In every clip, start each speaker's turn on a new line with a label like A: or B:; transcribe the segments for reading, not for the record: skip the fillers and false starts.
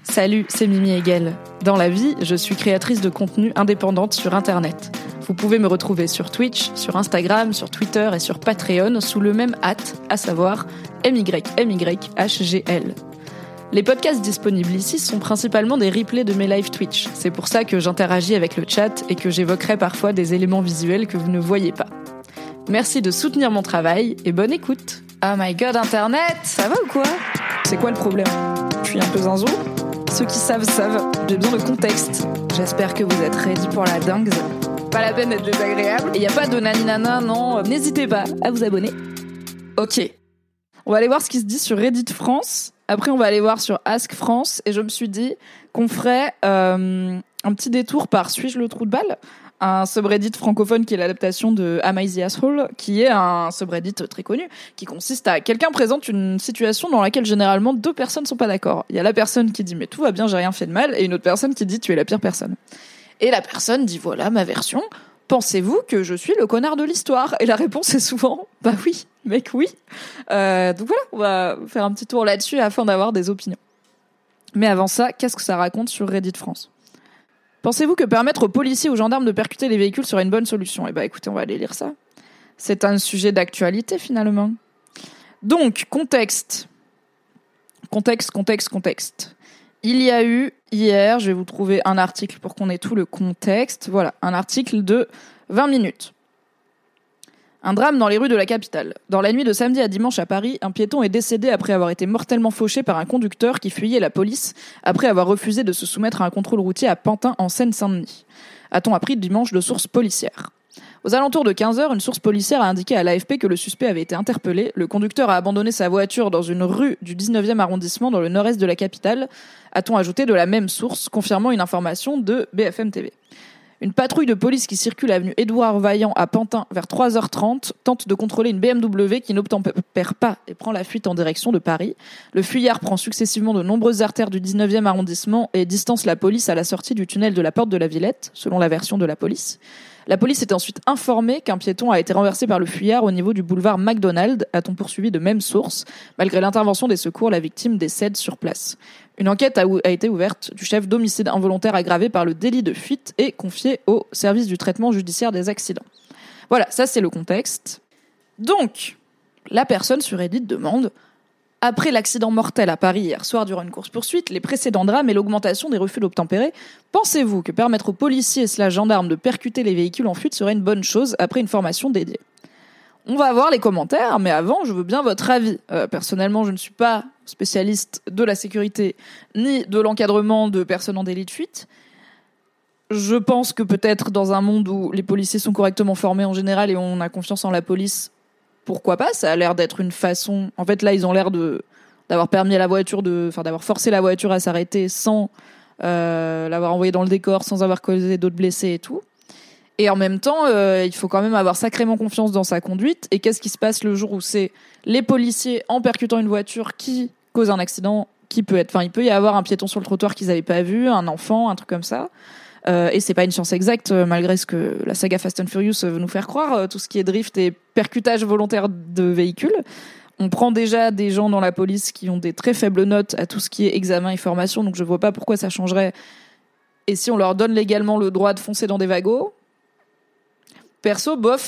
A: Salut, c'est Mimi Hegel. Dans la vie, je suis créatrice de contenu indépendante sur Internet. Vous pouvez me retrouver sur Twitch, sur Instagram, sur Twitter et sur Patreon sous le même hâte, à savoir MYMYHGL. Les podcasts disponibles ici sont principalement des replays de mes live Twitch. C'est pour ça que j'interagis avec le chat et que j'évoquerai parfois des éléments visuels que vous ne voyez pas. Merci de soutenir mon travail et bonne écoute. Oh my god, Internet, ça va ou quoi ? C'est quoi le problème ? Je suis un peu zinzou ? Ceux qui savent, j'ai besoin de contexte. J'espère que vous êtes ready pour la dingue. Pas la peine d'être désagréable. Et y a pas de naninana, non. N'hésitez pas à vous abonner. Ok. On va aller voir ce qui se dit sur Reddit France. Après, on va aller voir sur Ask France. Et je me suis dit qu'on ferait un petit détour par Suis-je le trou de balle ? Un subreddit francophone qui est l'adaptation de Am I the Asshole, qui est un subreddit très connu, qui consiste à quelqu'un présente une situation dans laquelle généralement deux personnes sont pas d'accord. Il y a la personne qui dit mais tout va bien, j'ai rien fait de mal, et une autre personne qui dit tu es la pire personne. Et la personne dit voilà ma version, pensez-vous que je suis le connard de l'histoire ? Et la réponse est souvent bah oui, mec oui. Donc voilà, on va faire un petit tour là-dessus afin d'avoir des opinions. Mais avant ça, qu'est-ce que ça raconte sur Reddit France ? Pensez-vous que permettre aux policiers ou aux gendarmes de percuter les véhicules serait une bonne solution ? Eh ben, écoutez, on va aller lire ça. C'est un sujet d'actualité, finalement. Donc, contexte. Il y a eu, hier, je vais vous trouver un article pour qu'on ait tout le contexte. Voilà, un article de 20 minutes. Un drame dans les rues de la capitale. Dans la nuit de samedi à dimanche à Paris, un piéton est décédé après avoir été mortellement fauché par un conducteur qui fuyait la police après avoir refusé de se soumettre à un contrôle routier à Pantin en Seine-Saint-Denis. A-t-on appris dimanche de sources policières. Aux alentours de 15h, une source policière a indiqué à l'AFP que le suspect avait été interpellé. Le conducteur a abandonné sa voiture dans une rue du 19e arrondissement dans le nord-est de la capitale. A-t-on ajouté de la même source, confirmant une information de BFM TV. Une patrouille de police qui circule avenue Édouard Vaillant à Pantin vers 3h30 tente de contrôler une BMW qui n'obtempère pas et prend la fuite en direction de Paris. Le fuyard prend successivement de nombreuses artères du 19e arrondissement et distance la police à la sortie du tunnel de la Porte de la Villette, selon la version de la police. La police est ensuite informée qu'un piéton a été renversé par le fuyard au niveau du boulevard McDonald, a-t-on poursuivi de même source. Malgré l'intervention des secours, la victime décède sur place. Une enquête a été ouverte du chef d'homicide involontaire aggravé par le délit de fuite et confiée au service du traitement judiciaire des accidents. Voilà, ça c'est le contexte. Donc, la personne sur Reddit demande « Après l'accident mortel à Paris hier soir durant une course-poursuite, les précédents drames et l'augmentation des refus d'obtempérer, pensez-vous que permettre aux policiers / gendarmes de percuter les véhicules en fuite serait une bonne chose après une formation dédiée ?» On va voir les commentaires, mais avant, je veux bien votre avis. Personnellement, je ne suis pas spécialiste de la sécurité ni de l'encadrement de personnes en délit de fuite. Je pense que peut-être dans un monde où les policiers sont correctement formés en général et on a confiance en la police, pourquoi pas ? Ça a l'air d'être une façon... En fait, là, ils ont l'air d'avoir permis à la voiture d'avoir forcé la voiture à s'arrêter sans l'avoir envoyée dans le décor, sans avoir causé d'autres blessés et tout. Et en même temps, il faut quand même avoir sacrément confiance dans sa conduite. Et qu'est-ce qui se passe le jour où c'est les policiers, en percutant une voiture, qui causent un accident qui peut être... Enfin, il peut y avoir un piéton sur le trottoir qu'ils n'avaient pas vu, un enfant, un truc comme ça. Et c'est pas une science exacte, malgré ce que la saga Fast and Furious veut nous faire croire. Tout ce qui est drift et percutage volontaire de véhicules. On prend déjà des gens dans la police qui ont des très faibles notes à tout ce qui est examen et formation. Donc je vois pas pourquoi ça changerait. Et si on leur donne légalement le droit de foncer dans des wagons... Perso, bof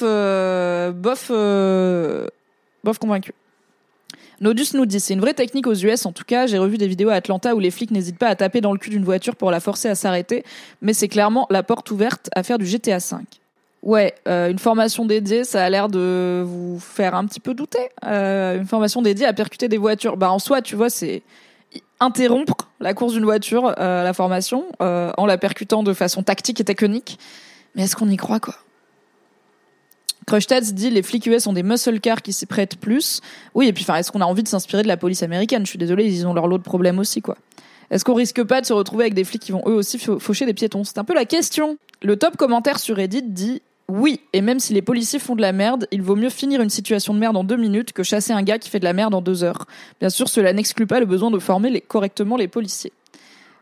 A: convaincu. Nodus nous dit, c'est une vraie technique aux US en tout cas, j'ai revu des vidéos à Atlanta où les flics n'hésitent pas à taper dans le cul d'une voiture pour la forcer à s'arrêter, mais c'est clairement la porte ouverte à faire du GTA V. Ouais, une formation dédiée, ça a l'air de vous faire un petit peu douter. Une formation dédiée à percuter des voitures. Bah en soi, tu vois, c'est interrompre la course d'une voiture, la formation, en la percutant de façon tactique et technique. Mais est-ce qu'on y croit, quoi ? Crushtats dit les flics US ont des muscle cars qui s'y prêtent plus. Oui, et puis est-ce qu'on a envie de s'inspirer de la police américaine ? Je suis désolée, ils ont leur lot de problèmes aussi, quoi. Est-ce qu'on risque pas de se retrouver avec des flics qui vont eux aussi faucher des piétons ? C'est un peu la question. Le top commentaire sur Reddit dit oui, et même si les policiers font de la merde, il vaut mieux finir une situation de merde en 2 minutes que chasser un gars qui fait de la merde en 2 heures. Bien sûr, cela n'exclut pas le besoin de former correctement les policiers.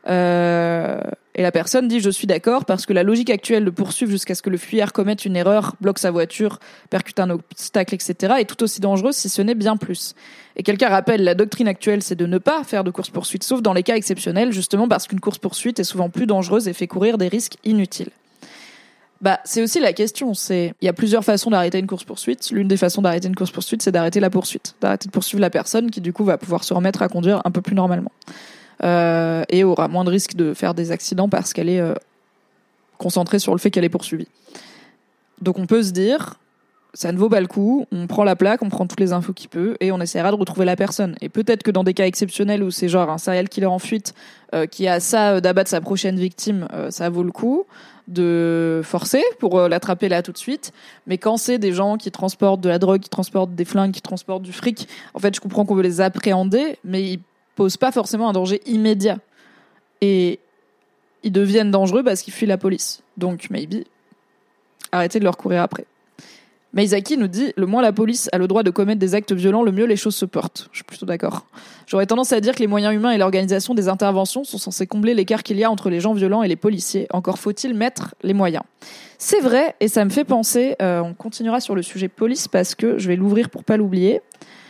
A: Et la personne dit « Je suis d'accord parce que la logique actuelle de poursuivre jusqu'à ce que le fuyard commette une erreur, bloque sa voiture, percute un obstacle, etc. est tout aussi dangereuse si ce n'est bien plus. » Et quelqu'un rappelle, la doctrine actuelle, c'est de ne pas faire de course-poursuite, sauf dans les cas exceptionnels, justement parce qu'une course-poursuite est souvent plus dangereuse et fait courir des risques inutiles. C'est aussi la question, il y a plusieurs façons d'arrêter une course-poursuite. L'une des façons d'arrêter une course-poursuite, c'est d'arrêter la poursuite. D'arrêter de poursuivre la personne qui, du coup, va pouvoir se remettre à conduire un peu plus normalement. Et aura moins de risques de faire des accidents parce qu'elle est concentrée sur le fait qu'elle est poursuivie. Donc on peut se dire, ça ne vaut pas le coup, on prend la plaque, on prend toutes les infos qu'il peut, et on essaiera de retrouver la personne. Et peut-être que dans des cas exceptionnels où c'est genre un serial killer en fuite qui a ça d'abattre sa prochaine victime, ça vaut le coup de forcer pour l'attraper là tout de suite. Mais quand c'est des gens qui transportent de la drogue, qui transportent des flingues, qui transportent du fric, en fait je comprends qu'on veut les appréhender, mais ils posent pas forcément un danger immédiat. Et ils deviennent dangereux parce qu'ils fuient la police. Donc maybe arrêtez de leur courir après. Meizaki nous dit « Le moins la police a le droit de commettre des actes violents, le mieux les choses se portent. » Je suis plutôt d'accord. J'aurais tendance à dire que les moyens humains et l'organisation des interventions sont censés combler l'écart qu'il y a entre les gens violents et les policiers. Encore faut-il mettre les moyens. C'est vrai, et ça me fait penser, on continuera sur le sujet police parce que je vais l'ouvrir pour pas l'oublier.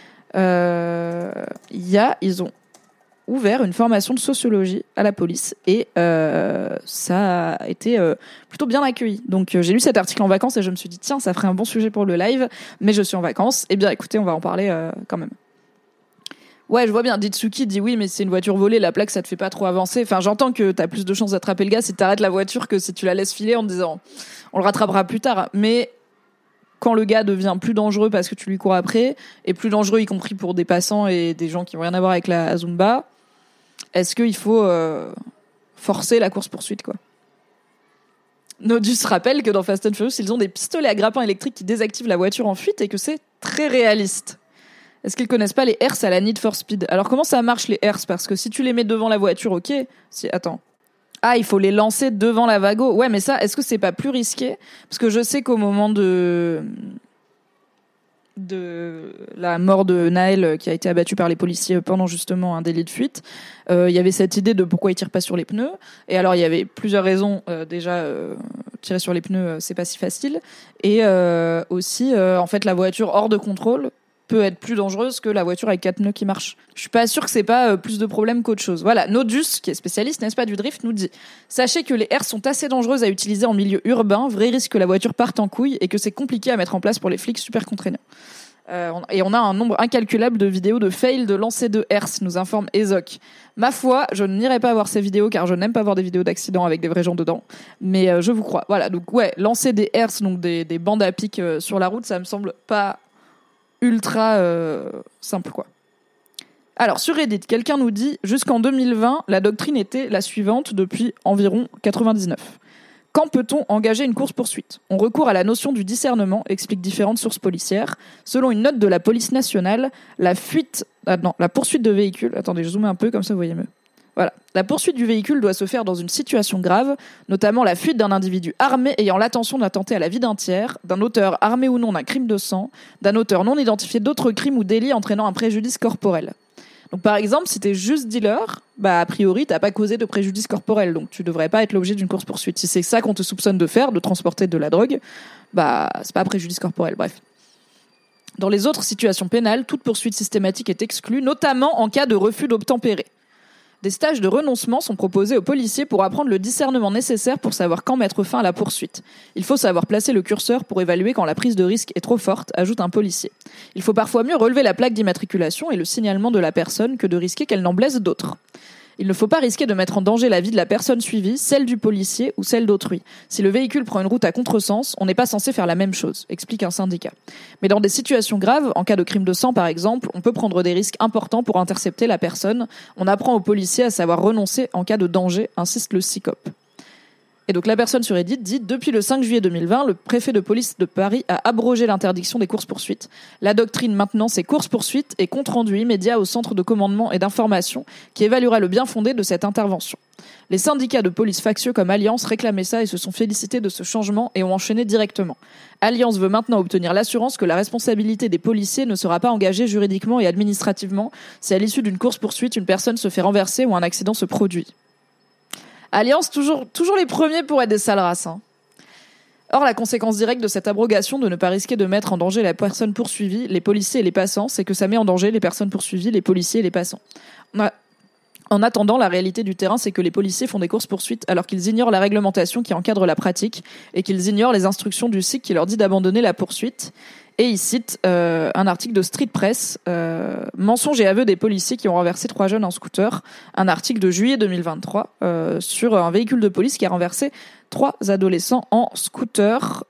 A: Ils ont ouvert une formation de sociologie à la police et ça a été plutôt bien accueilli. Donc j'ai lu cet article en vacances et je me suis dit tiens, ça ferait un bon sujet pour le live, mais je suis en vacances. Eh bien écoutez, on va en parler quand même. Ouais, je vois bien, Ditsuki dit oui, mais c'est une voiture volée, la plaque ça te fait pas trop avancer. Enfin, j'entends que t'as plus de chances d'attraper le gars si t'arrêtes la voiture que si tu la laisses filer en te disant on le rattrapera plus tard. Mais quand le gars devient plus dangereux parce que tu lui cours après, et plus dangereux y compris pour des passants et des gens qui n'ont rien à voir avec la Zumba, est-ce qu'il faut forcer la course-poursuite, quoi? Nodus rappelle que dans Fast and Furious, ils ont des pistolets à grappin électriques qui désactivent la voiture en fuite et que c'est très réaliste. Est-ce qu'ils connaissent pas les hertz à la Need for Speed? Alors comment ça marche les hertz? Parce que si tu les mets devant la voiture, ok. Attends. Ah, il faut les lancer devant la Vago. Ouais, mais ça, est-ce que c'est pas plus risqué? Parce que je sais qu'au moment de la mort de Naël qui a été abattu par les policiers pendant justement un délit de fuite, il y avait cette idée de pourquoi ils tirent pas sur les pneus. Et alors il y avait plusieurs raisons. Tirer sur les pneus c'est pas si facile. Et aussi en fait la voiture hors de contrôle peut être plus dangereuse que la voiture avec 4 pneus qui marchent. Je suis pas sûre que c'est pas plus de problèmes qu'autre chose. Voilà, Nodus, qui est spécialiste, n'est-ce pas, du drift, nous dit « Sachez que les airs sont assez dangereuses à utiliser en milieu urbain, vrai risque que la voiture parte en couille et que c'est compliqué à mettre en place pour les flics, super contraignant. » Et on a un nombre incalculable de vidéos de fails de lancer de hertz, nous informe Ezoc. Ma foi, je n'irai pas voir ces vidéos car je n'aime pas voir des vidéos d'accidents avec des vrais gens dedans. Mais je vous crois. Voilà, donc ouais, lancer des hertz, donc des bandes à pic sur la route, ça me semble pas ultra simple, quoi. Alors, sur Reddit, quelqu'un nous dit « Jusqu'en 2020, la doctrine était la suivante depuis environ 99. Quand peut-on engager une course-poursuite? On recourt à la notion du discernement, explique différentes sources policières. Selon une note de la police nationale, la poursuite de véhicule... Attendez, je zoome un peu, comme ça vous voyez mieux. Voilà. La poursuite du véhicule doit se faire dans une situation grave, notamment la fuite d'un individu armé ayant l'intention d'attenter à la vie d'un tiers, d'un auteur armé ou non d'un crime de sang, d'un auteur non identifié d'autres crimes ou délits entraînant un préjudice corporel. Donc par exemple, si t'es juste dealer, a priori t'as pas causé de préjudice corporel, donc tu devrais pas être l'objet d'une course-poursuite. Si c'est ça qu'on te soupçonne de faire, de transporter de la drogue, c'est pas un préjudice corporel, bref. Dans les autres situations pénales, toute poursuite systématique est exclue, notamment en cas de refus d'obtempérer. Des stages de renoncement sont proposés aux policiers pour apprendre le discernement nécessaire pour savoir quand mettre fin à la poursuite. Il faut savoir placer le curseur pour évaluer quand la prise de risque est trop forte, ajoute un policier. Il faut parfois mieux relever la plaque d'immatriculation et le signalement de la personne que de risquer qu'elle n'en blesse d'autres. Il ne faut pas risquer de mettre en danger la vie de la personne suivie, celle du policier ou celle d'autrui. Si le véhicule prend une route à contresens, on n'est pas censé faire la même chose, explique un syndicat. Mais dans des situations graves, en cas de crime de sang par exemple, on peut prendre des risques importants pour intercepter la personne. On apprend aux policiers à savoir renoncer en cas de danger, insiste le SICOP. Et donc la personne sur Reddit dit « Depuis le 5 juillet 2020, le préfet de police de Paris a abrogé l'interdiction des courses-poursuites. La doctrine maintenant, c'est courses-poursuites et compte-rendu immédiat au centre de commandement et d'information qui évaluera le bien-fondé de cette intervention. » Les syndicats de police factieux comme Alliance réclamaient ça et se sont félicités de ce changement et ont enchaîné directement. Alliance veut maintenant obtenir l'assurance que la responsabilité des policiers ne sera pas engagée juridiquement et administrativement si à l'issue d'une course-poursuite, une personne se fait renverser ou un accident se produit. Alliance, toujours les premiers pour être des sales races. Hein. Or, la conséquence directe de cette abrogation de ne pas risquer de mettre en danger la personne poursuivie, les policiers et les passants, c'est que ça met en danger les personnes poursuivies, les policiers et les passants. En attendant, la réalité du terrain, c'est que les policiers font des courses-poursuites alors qu'ils ignorent la réglementation qui encadre la pratique et qu'ils ignorent les instructions du SIC qui leur dit d'abandonner la poursuite. Et il cite un article de Street Press, mensonges et aveux des policiers qui ont renversé 3 jeunes en scooter, un article de juillet 2023 sur un véhicule de police qui a renversé 3 adolescents en scooter.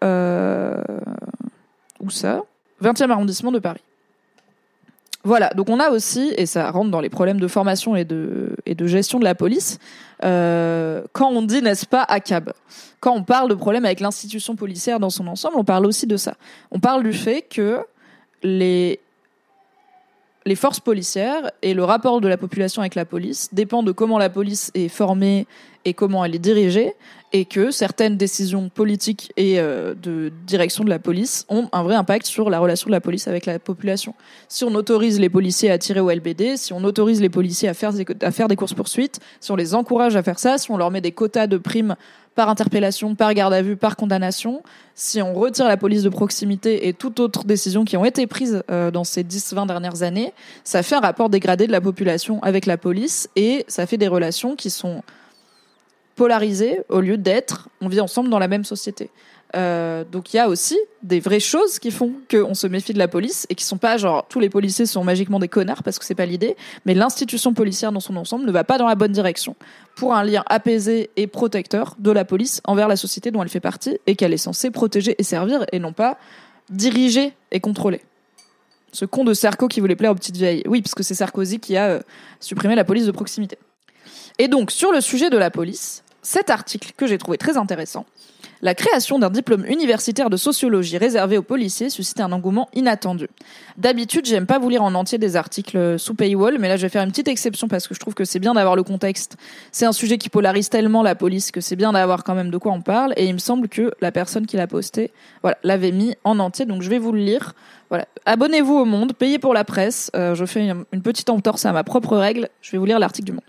A: Où ça ? 20e arrondissement de Paris. Voilà, donc on a aussi, et ça rentre dans les problèmes de formation et de gestion de la police, quand on dit, n'est-ce pas, ACAB. Quand on parle de problèmes avec l'institution policière dans son ensemble, on parle aussi de ça. On parle du fait que les forces policières et le rapport de la population avec la police dépend de comment la police est formée et comment elle est dirigée, et que certaines décisions politiques et de direction de la police ont un vrai impact sur la relation de la police avec la population. Si on autorise les policiers à tirer au LBD, si on autorise les policiers à faire des courses-poursuites, si on les encourage à faire ça, si on leur met des quotas de primes par interpellation, par garde à vue, par condamnation, si on retire la police de proximité et toute autre décision qui ont été prises dans ces 10-20 dernières années, ça fait un rapport dégradé de la population avec la police et ça fait des relations qui sont polarisées au lieu d'être on vit ensemble dans la même société. Donc il y a aussi des vraies choses qui font qu'on se méfie de la police et qui sont pas genre tous les policiers sont magiquement des connards parce que c'est pas l'idée, mais l'institution policière dans son ensemble ne va pas dans la bonne direction pour un lien apaisé et protecteur de la police envers la société dont elle fait partie et qu'elle est censée protéger et servir et non pas diriger et contrôler. Ce con de Sarko qui voulait plaire aux petites vieilles. Oui, parce que c'est Sarkozy qui a supprimé la police de proximité. Et donc, sur le sujet de la police, cet article que j'ai trouvé très intéressant, la création d'un diplôme universitaire de sociologie réservé aux policiers suscite un engouement inattendu. D'habitude, j'aime pas vous lire en entier des articles sous paywall, mais là, je vais faire une petite exception parce que je trouve que c'est bien d'avoir le contexte. C'est un sujet qui polarise tellement la police que c'est bien d'avoir quand même de quoi on parle, et il me semble que la personne qui l'a posté, voilà, l'avait mis en entier, donc je vais vous le lire. Voilà. Abonnez-vous au Monde, payez pour la presse, je fais une petite entorse à ma propre règle, je vais vous lire l'article du Monde.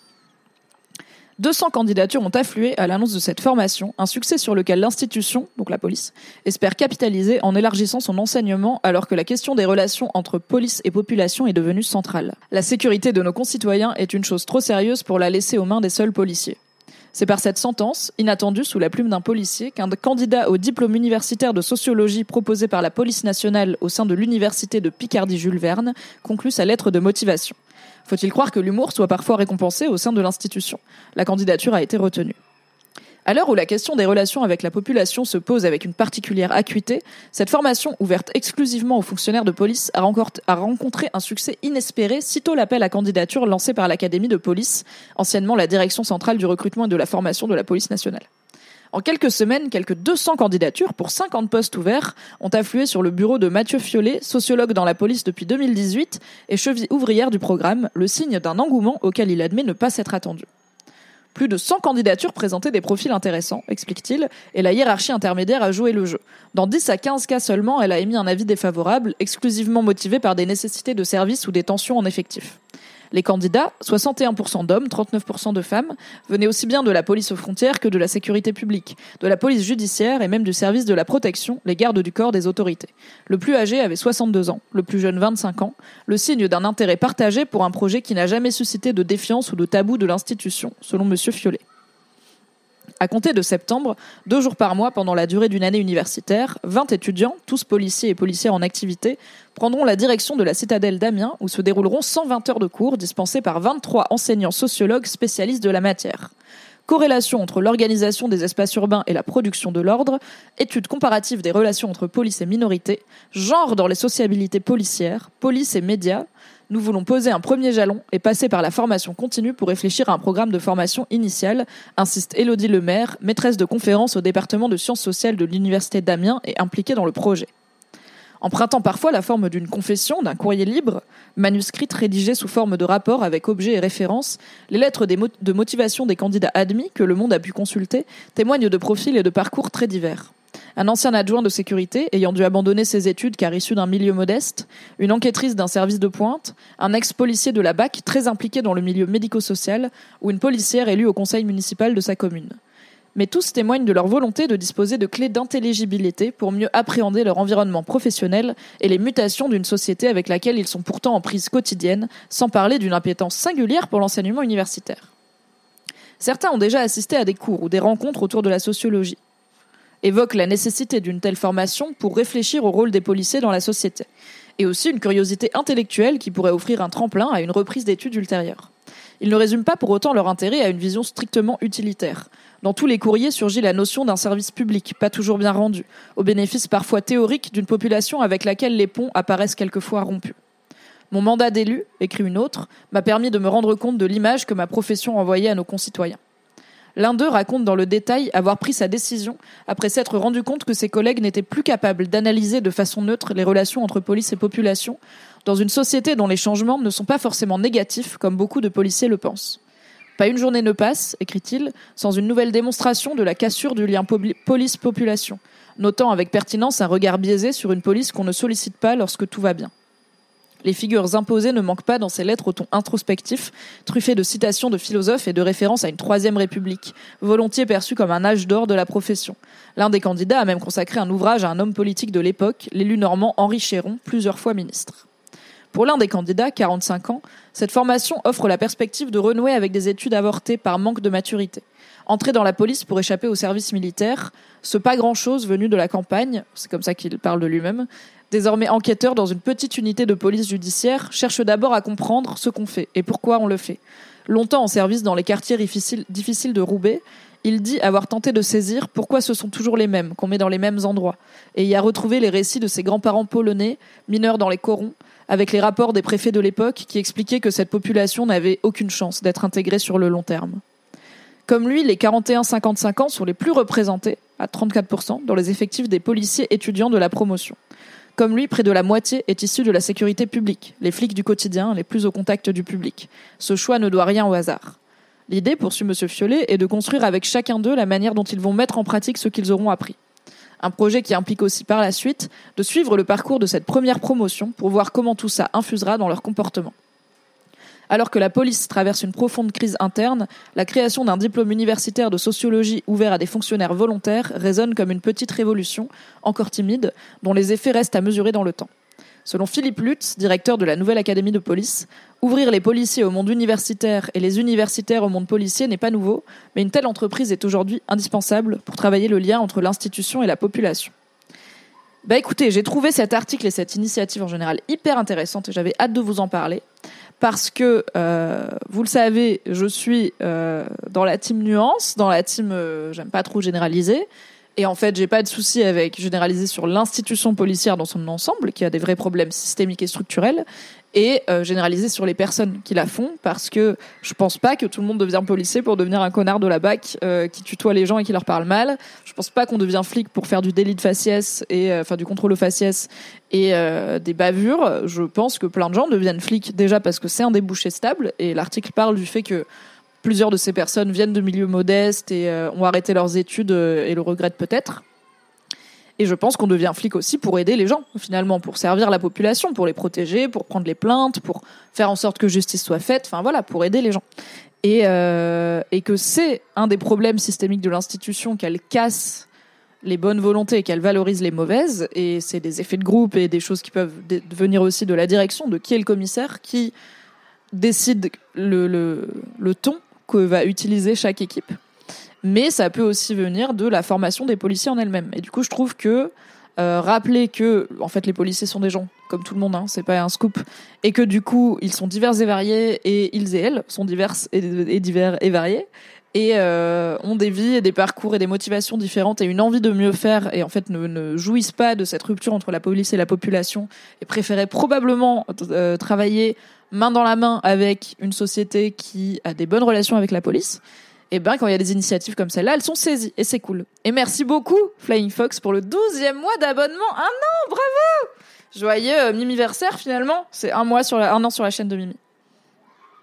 A: 200 candidatures ont afflué à l'annonce de cette formation, un succès sur lequel l'institution, donc la police, espère capitaliser en élargissant son enseignement alors que la question des relations entre police et population est devenue centrale. La sécurité de nos concitoyens est une chose trop sérieuse pour la laisser aux mains des seuls policiers. C'est par cette sentence, inattendue sous la plume d'un policier, qu'un candidat au diplôme universitaire de sociologie proposé par la police nationale au sein de l'université de Picardie-Jules Verne conclut sa lettre de motivation. Faut-il croire que l'humour soit parfois récompensé au sein de l'institution ? La candidature a été retenue. À l'heure où la question des relations avec la population se pose avec une particulière acuité, cette formation ouverte exclusivement aux fonctionnaires de police a rencontré un succès inespéré sitôt l'appel à candidature lancé par l'Académie de police, anciennement la direction centrale du recrutement et de la formation de la police nationale. En quelques semaines, quelques 200 candidatures pour 50 postes ouverts ont afflué sur le bureau de Mathieu Fiollet, sociologue dans la police depuis 2018 et cheville ouvrière du programme, le signe d'un engouement auquel il admet ne pas s'être attendu. Plus de 100 candidatures présentaient des profils intéressants, explique-t-il, et la hiérarchie intermédiaire a joué le jeu. Dans 10 à 15 cas seulement, elle a émis un avis défavorable, exclusivement motivé par des nécessités de service ou des tensions en effectif. Les candidats, 61% d'hommes, 39% de femmes, venaient aussi bien de la police aux frontières que de la sécurité publique, de la police judiciaire et même du service de la protection, les gardes du corps des autorités. Le plus âgé avait 62 ans, le plus jeune 25 ans, le signe d'un intérêt partagé pour un projet qui n'a jamais suscité de défiance ou de tabou de l'institution, selon M. Fiollet. À compter de septembre, 2 jours par mois pendant la durée d'une année universitaire, 20 étudiants, tous policiers et policières en activité, prendront la direction de la citadelle d'Amiens où se dérouleront 120 heures de cours dispensés par 23 enseignants sociologues spécialistes de la matière. Corrélation entre l'organisation des espaces urbains et la production de l'ordre, étude comparative des relations entre police et minorité, genre dans les sociabilités policières, police et médias. Nous voulons poser un premier jalon et passer par la formation continue pour réfléchir à un programme de formation initiale, insiste Élodie Lemaire, maîtresse de conférence au département de sciences sociales de l'université d'Amiens et impliquée dans le projet. Empruntant parfois la forme d'une confession, d'un courrier libre, manuscrite rédigée sous forme de rapport avec objet et référence, les lettres de motivation des candidats admis, que Le Monde a pu consulter, témoignent de profils et de parcours très divers. un ancien adjoint de sécurité ayant dû abandonner ses études car issu d'un milieu modeste, une enquêtrice d'un service de pointe, un ex-policier de la BAC très impliqué dans le milieu médico-social ou une policière élue au conseil municipal de sa commune. Mais tous témoignent de leur volonté de disposer de clés d'intelligibilité pour mieux appréhender leur environnement professionnel et les mutations d'une société avec laquelle ils sont pourtant en prise quotidienne, sans parler d'une appétence singulière pour l'enseignement universitaire. Certains ont déjà assisté à des cours ou des rencontres autour de la sociologie, évoquent la nécessité d'une telle formation pour réfléchir au rôle des policiers dans la société, et aussi une curiosité intellectuelle qui pourrait offrir un tremplin à une reprise d'études ultérieures. Ils ne résument pas pour autant leur intérêt à une vision strictement utilitaire. Dans tous les courriers surgit la notion d'un service public, pas toujours bien rendu, au bénéfice parfois théorique d'une population avec laquelle les ponts apparaissent quelquefois rompus. Mon mandat d'élu, écrit une autre, m'a permis de me rendre compte de l'image que ma profession envoyait à nos concitoyens. L'un d'eux raconte dans le détail avoir pris sa décision après s'être rendu compte que ses collègues n'étaient plus capables d'analyser de façon neutre les relations entre police et population, dans une société dont les changements ne sont pas forcément négatifs, comme beaucoup de policiers le pensent. Pas une journée ne passe, écrit-il, sans une nouvelle démonstration de la cassure du lien police-population, notant avec pertinence un regard biaisé sur une police qu'on ne sollicite pas lorsque tout va bien. Les figures imposées ne manquent pas dans ces lettres au ton introspectif, truffées de citations de philosophes et de références à une troisième république, volontiers perçue comme un âge d'or de la profession. L'un des candidats a même consacré un ouvrage à un homme politique de l'époque, l'élu normand Henri Chéron, plusieurs fois ministre. Pour l'un des candidats, 45 ans, cette formation offre la perspective de renouer avec des études avortées par manque de maturité. Entrer dans la police pour échapper au service militaire, ce pas grand-chose venu de la campagne, c'est comme ça qu'il parle de lui-même, désormais enquêteur dans une petite unité de police judiciaire, cherche d'abord à comprendre ce qu'on fait et pourquoi on le fait. Longtemps en service dans les quartiers difficiles de Roubaix, il dit avoir tenté de saisir pourquoi ce sont toujours les mêmes, qu'on met dans les mêmes endroits, et y a retrouvé les récits de ses grands-parents polonais, mineurs dans les corons, avec les rapports des préfets de l'époque qui expliquaient que cette population n'avait aucune chance d'être intégrée sur le long terme. Comme lui, les 41-55 ans sont les plus représentés, à 34%, dans les effectifs des policiers étudiants de la promotion. Comme lui, près de la moitié est issue de la sécurité publique, les flics du quotidien, les plus au contact du public. Ce choix ne doit rien au hasard. L'idée, poursuit M. Fiollet, est de construire avec chacun d'eux la manière dont ils vont mettre en pratique ce qu'ils auront appris. Un projet qui implique aussi par la suite de suivre le parcours de cette première promotion pour voir comment tout ça infusera dans leur comportement. Alors que la police traverse une profonde crise interne, la création d'un diplôme universitaire de sociologie ouvert à des fonctionnaires volontaires résonne comme une petite révolution, encore timide, dont les effets restent à mesurer dans le temps. Selon Philippe Lutz, directeur de la Nouvelle Académie de Police, ouvrir les policiers au monde universitaire et les universitaires au monde policier n'est pas nouveau, mais une telle entreprise est aujourd'hui indispensable pour travailler le lien entre l'institution et la population. Écoutez, j'ai trouvé cet article et cette initiative en général hyper intéressante et j'avais hâte de vous en parler. Parce que, vous le savez, je suis dans la team nuance, dans la team j'aime pas trop généraliser. Et en fait, j'ai pas de souci avec généraliser sur l'institution policière dans son ensemble, qui a des vrais problèmes systémiques et structurels, et généraliser sur les personnes qui la font, parce que je pense pas que tout le monde devient policier pour devenir un connard de la BAC qui tutoie les gens et qui leur parle mal. Je pense pas qu'on devient flic pour faire du délit de faciès et du contrôle aux faciès et des bavures. Je pense que plein de gens deviennent flics déjà parce que c'est un débouché stable, et l'article parle du fait que plusieurs de ces personnes viennent de milieux modestes et ont arrêté leurs études et le regrettent peut-être. Et je pense qu'on devient flic aussi pour aider les gens, finalement, pour servir la population, pour les protéger, pour prendre les plaintes, pour faire en sorte que justice soit faite, enfin voilà, pour aider les gens. Et que c'est un des problèmes systémiques de l'institution, qu'elle casse les bonnes volontés et qu'elle valorise les mauvaises, et c'est des effets de groupe et des choses qui peuvent venir aussi de la direction, de qui est le commissaire, qui décide le ton que va utiliser chaque équipe. Mais ça peut aussi venir de la formation des policiers en elles-mêmes. Et du coup, je trouve que rappeler que, en fait, les policiers sont des gens, comme tout le monde, hein, c'est pas un scoop, et que du coup, ils sont divers et variés, et ils et elles sont diverses et divers et variés, et ont des vies et des parcours et des motivations différentes et une envie de mieux faire, et en fait ne jouissent pas de cette rupture entre la police et la population, et préféraient probablement travailler main dans la main avec une société qui a des bonnes relations avec la police. Et quand il y a des initiatives comme celle-là, elles sont saisies, et c'est cool. Et merci beaucoup, Flying Fox, pour le 12e mois d'abonnement. 1 an, bravo! Joyeux Mimiversaire, finalement. C'est un an sur la chaîne de Mimi.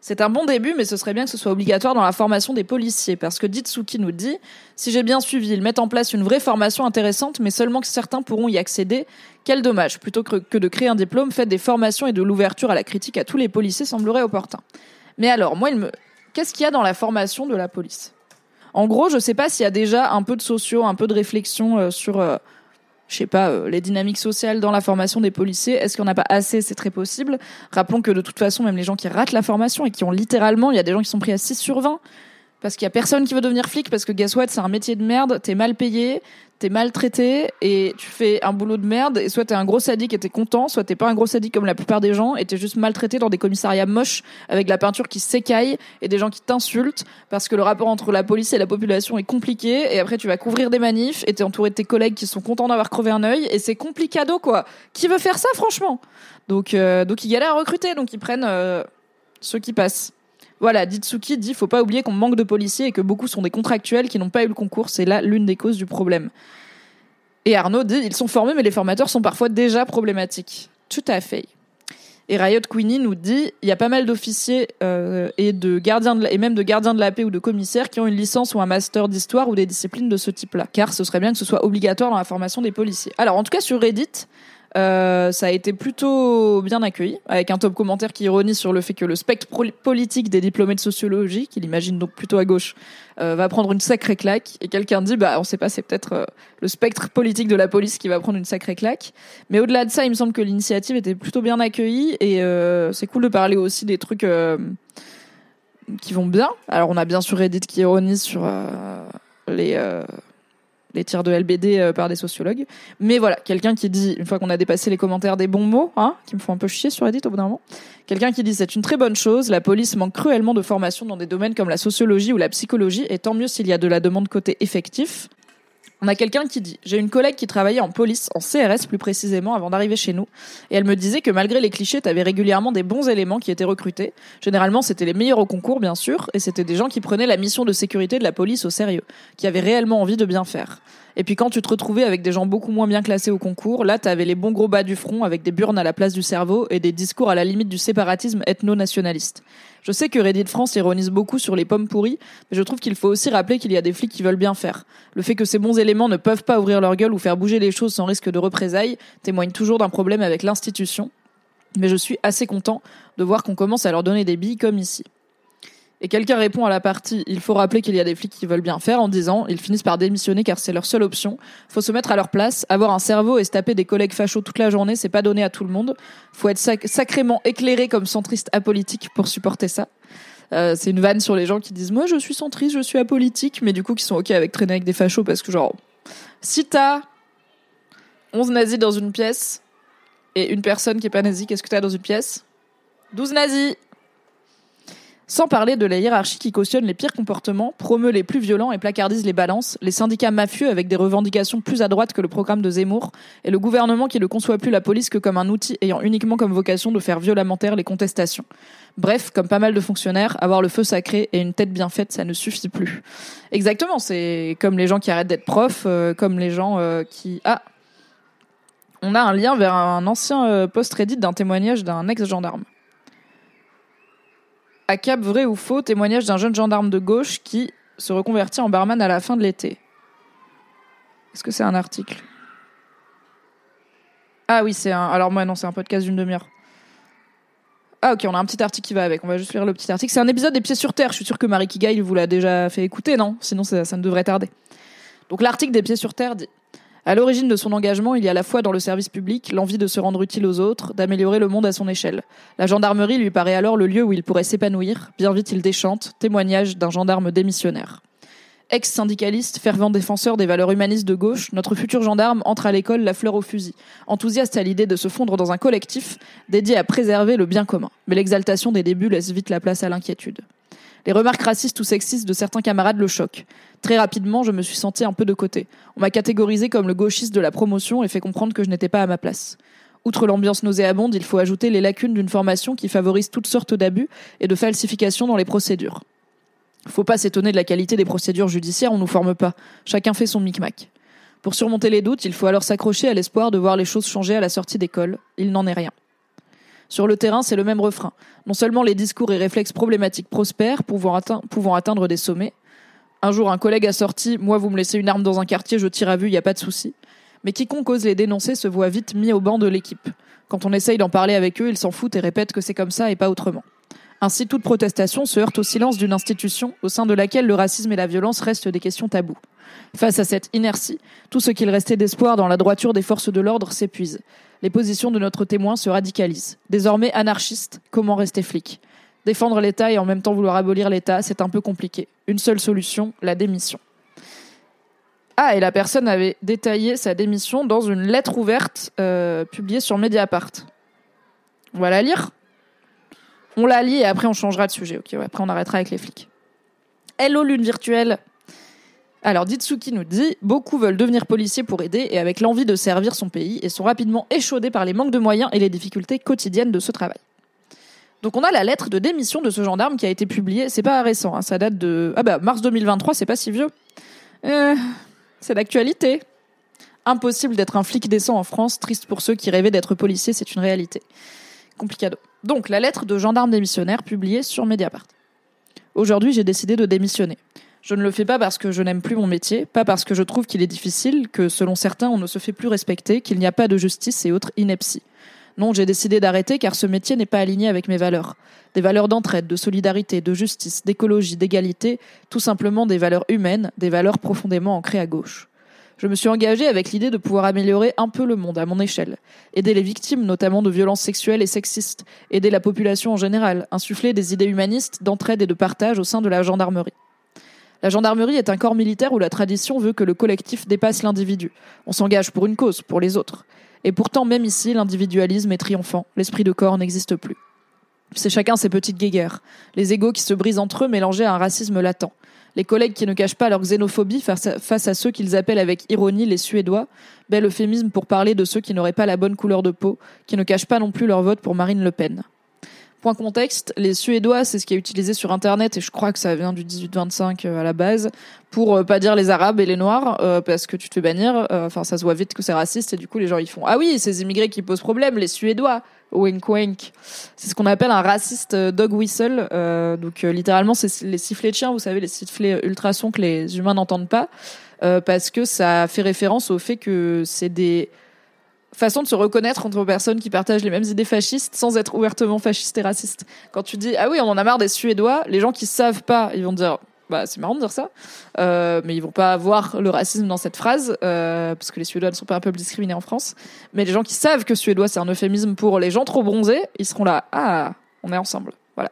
A: C'est un bon début, mais ce serait bien que ce soit obligatoire dans la formation des policiers, parce que Ditsuki nous dit « Si j'ai bien suivi, ils mettent en place une vraie formation intéressante, mais seulement que certains pourront y accéder. Quel dommage. Plutôt que de créer un diplôme, faites des formations et de l'ouverture à la critique à tous les policiers semblerait opportun. » Mais alors, moi, qu'est-ce qu'il y a dans la formation de la police ? En gros, je sais pas s'il y a déjà un peu de sociaux, un peu de réflexion sur... les dynamiques sociales dans la formation des policiers. Est-ce qu'il n'y en a pas assez ? C'est très possible. Rappelons que de toute façon, même les gens qui ratent la formation et qui ont littéralement, il y a des gens qui sont pris à 6 sur 20 parce qu'il y a personne qui veut devenir flic parce que guess what, c'est un métier de merde, t'es mal payé, t'es maltraité et tu fais un boulot de merde et soit t'es un gros sadique et t'es content, soit t'es pas un gros sadique comme la plupart des gens et t'es juste maltraité dans des commissariats moches avec de la peinture qui s'écaille et des gens qui t'insultent parce que le rapport entre la police et la population est compliqué et après tu vas couvrir des manifs et t'es entouré de tes collègues qui sont contents d'avoir crevé un œil et c'est complicado quoi. Qui veut faire ça franchement ? Donc ils galèrent à recruter, donc ils prennent ceux qui passent. Voilà, Ditsuki dit faut pas oublier qu'on manque de policiers et que beaucoup sont des contractuels qui n'ont pas eu le concours, c'est là l'une des causes du problème. Et Arnaud dit ils sont formés mais les formateurs sont parfois déjà problématiques. Tout à fait. Et Riot Queenie nous dit il y a pas mal d'officiers et de gardiens et même de gardiens de la paix ou de commissaires qui ont une licence ou un master d'histoire ou des disciplines de ce type-là, car ce serait bien que ce soit obligatoire dans la formation des policiers. Alors en tout cas sur Reddit, ça a été plutôt bien accueilli, avec un top commentaire qui ironise sur le fait que le spectre politique des diplômés de sociologie, qu'il imagine donc plutôt à gauche, va prendre une sacrée claque. Et quelqu'un dit, on sait pas, c'est peut-être le spectre politique de la police qui va prendre une sacrée claque. Mais au-delà de ça, il me semble que l'initiative était plutôt bien accueillie et c'est cool de parler aussi des trucs qui vont bien. Alors on a bien sûr Reddit qui ironise sur les tirs de LBD par des sociologues. Mais voilà, quelqu'un qui dit, une fois qu'on a dépassé les commentaires des bons mots, qui me font un peu chier sur Reddit au bout d'un moment, quelqu'un qui dit c'est une très bonne chose, la police manque cruellement de formation dans des domaines comme la sociologie ou la psychologie, et tant mieux s'il y a de la demande côté effectif. On a quelqu'un qui dit « J'ai une collègue qui travaillait en police, en CRS plus précisément, avant d'arriver chez nous. Et elle me disait que malgré les clichés, t'avais régulièrement des bons éléments qui étaient recrutés. Généralement, c'était les meilleurs au concours, bien sûr, et c'était des gens qui prenaient la mission de sécurité de la police au sérieux, qui avaient réellement envie de bien faire. Et puis quand tu te retrouvais avec des gens beaucoup moins bien classés au concours, là, t'avais les bons gros bas du front avec des burnes à la place du cerveau et des discours à la limite du séparatisme ethno-nationaliste. Je sais que Reddit France ironise beaucoup sur les pommes pourries, mais je trouve qu'il faut aussi rappeler qu'il y a des flics qui veulent bien faire. Le fait que ces bons éléments ne peuvent pas ouvrir leur gueule ou faire bouger les choses sans risque de représailles témoigne toujours d'un problème avec l'institution. Mais je suis assez content de voir qu'on commence à leur donner des billes comme ici. Et quelqu'un répond à la partie « Il faut rappeler qu'il y a des flics qui veulent bien faire » en disant « Ils finissent par démissionner car c'est leur seule option. Faut se mettre à leur place. Avoir un cerveau et se taper des collègues fachos toute la journée, c'est pas donné à tout le monde. Faut être sacrément éclairé comme centriste apolitique pour supporter ça. » C'est une vanne sur les gens qui disent « Moi, je suis centriste, je suis apolitique. » Mais du coup, qui sont OK avec traîner avec des fachos parce que genre, si t'as 11 nazis dans une pièce et une personne qui est pas nazie, qu'est-ce que t'as dans une pièce ? 12 nazis. Sans parler de la hiérarchie qui cautionne les pires comportements, promeut les plus violents et placardise les balances, les syndicats mafieux avec des revendications plus à droite que le programme de Zemmour, et le gouvernement qui ne conçoit plus la police que comme un outil ayant uniquement comme vocation de faire violemment taire les contestations. Bref, comme pas mal de fonctionnaires, avoir le feu sacré et une tête bien faite, ça ne suffit plus. Exactement, c'est comme les gens qui arrêtent d'être profs, comme les gens qui... Ah, on a un lien vers un ancien post Reddit d'un témoignage d'un ex-gendarme. À Cap, vrai ou faux, témoignage d'un jeune gendarme de gauche qui se reconvertit en barman à la fin de l'été. Est-ce que c'est un article ? Ah oui, c'est un... Alors moi, non, c'est un podcast d'une demi-heure. Ah ok, on a un petit article qui va avec. On va juste lire le petit article. C'est un épisode des Pieds sur Terre. Je suis sûre que Marie Kigail vous l'a déjà fait écouter, non ? Sinon, ça ne devrait tarder. Donc l'article des Pieds sur Terre dit... À l'origine de son engagement, il y a à la fois dans le service public, l'envie de se rendre utile aux autres, d'améliorer le monde à son échelle. La gendarmerie lui paraît alors le lieu où il pourrait s'épanouir. Bien vite, il déchante. Témoignage d'un gendarme démissionnaire. Ex-syndicaliste, fervent défenseur des valeurs humanistes de gauche, notre futur gendarme entre à l'école la fleur au fusil, enthousiaste à l'idée de se fondre dans un collectif dédié à préserver le bien commun. Mais l'exaltation des débuts laisse vite la place à l'inquiétude. Les remarques racistes ou sexistes de certains camarades le choquent. Très rapidement, je me suis senti un peu de côté. On m'a catégorisé comme le gauchiste de la promotion et fait comprendre que je n'étais pas à ma place. Outre l'ambiance nauséabonde, il faut ajouter les lacunes d'une formation qui favorise toutes sortes d'abus et de falsifications dans les procédures. Faut pas s'étonner de la qualité des procédures judiciaires, on nous forme pas. Chacun fait son micmac. Pour surmonter les doutes, il faut alors s'accrocher à l'espoir de voir les choses changer à la sortie d'école. Il n'en est rien. Sur le terrain, c'est le même refrain. Non seulement les discours et réflexes problématiques prospèrent, pouvant atteindre des sommets. Un jour, un collègue a sorti « Moi, vous me laissez une arme dans un quartier, je tire à vue, il n'y a pas de souci ». Mais quiconque ose les dénoncer se voit vite mis au banc de l'équipe. Quand on essaye d'en parler avec eux, ils s'en foutent et répètent que c'est comme ça et pas autrement. Ainsi, toute protestation se heurte au silence d'une institution au sein de laquelle le racisme et la violence restent des questions taboues. Face à cette inertie, tout ce qu'il restait d'espoir dans la droiture des forces de l'ordre s'épuise. Les positions de notre témoin se radicalisent. Désormais anarchiste, comment rester flic ? Défendre l'État et en même temps vouloir abolir l'État, c'est un peu compliqué. Une seule solution, la démission. Ah, et la personne avait détaillé sa démission dans une lettre ouverte publiée sur Mediapart. On va la lire ? On la lit et après on changera de sujet. Ok, ouais, après on arrêtera avec les flics. Hello lune virtuelle. Alors Ditsuki nous dit « Beaucoup veulent devenir policiers pour aider et avec l'envie de servir son pays et sont rapidement échaudés par les manques de moyens et les difficultés quotidiennes de ce travail. » Donc on a la lettre de démission de ce gendarme qui a été publiée, c'est pas récent, ça date de mars 2023, c'est pas si vieux. C'est d'actualité. Impossible d'être un flic décent en France, triste pour ceux qui rêvaient d'être policiers, c'est une réalité. Complicado. Donc la lettre de gendarme démissionnaire publiée sur Mediapart. Aujourd'hui, j'ai décidé de démissionner. Je ne le fais pas parce que je n'aime plus mon métier, pas parce que je trouve qu'il est difficile, que selon certains, on ne se fait plus respecter, qu'il n'y a pas de justice et autres inepties. Non, j'ai décidé d'arrêter car ce métier n'est pas aligné avec mes valeurs. Des valeurs d'entraide, de solidarité, de justice, d'écologie, d'égalité, tout simplement des valeurs humaines, des valeurs profondément ancrées à gauche. Je me suis engagée avec l'idée de pouvoir améliorer un peu le monde à mon échelle. Aider les victimes, notamment de violences sexuelles et sexistes. Aider la population en général. Insuffler des idées humanistes, d'entraide et de partage au sein de la gendarmerie. La gendarmerie est un corps militaire où la tradition veut que le collectif dépasse l'individu. On s'engage pour une cause, pour les autres. Et pourtant, même ici, l'individualisme est triomphant. L'esprit de corps n'existe plus. C'est chacun ses petites guéguerres. Les égos qui se brisent entre eux mélangés à un racisme latent. Les collègues qui ne cachent pas leur xénophobie face à ceux qu'ils appellent avec ironie les Suédois, bel euphémisme pour parler de ceux qui n'auraient pas la bonne couleur de peau, qui ne cachent pas non plus leur vote pour Marine Le Pen. Point contexte, les Suédois, c'est ce qui est utilisé sur Internet, et je crois que ça vient du 18-25 à la base, pour pas dire les Arabes et les Noirs, parce que tu te fais bannir, ça se voit vite que c'est raciste, et du coup les gens ils font « Ah oui, ces immigrés qui posent problème, les Suédois !» Wink wink. C'est ce qu'on appelle un raciste dog whistle, littéralement c'est les sifflets de chien, vous savez, les sifflets ultrasons que les humains n'entendent pas, parce que ça fait référence au fait que c'est des façon de se reconnaître entre personnes qui partagent les mêmes idées fascistes sans être ouvertement fascistes et racistes. Quand tu dis « Ah oui, on en a marre des Suédois », les gens qui savent pas, ils vont dire « Bah, c'est marrant de dire ça », mais ils vont pas voir le racisme dans cette phrase, parce que les Suédois ne sont pas un peuple discriminé en France. Mais les gens qui savent que Suédois, c'est un euphémisme pour les gens trop bronzés, ils seront là « Ah, on est ensemble ». Voilà.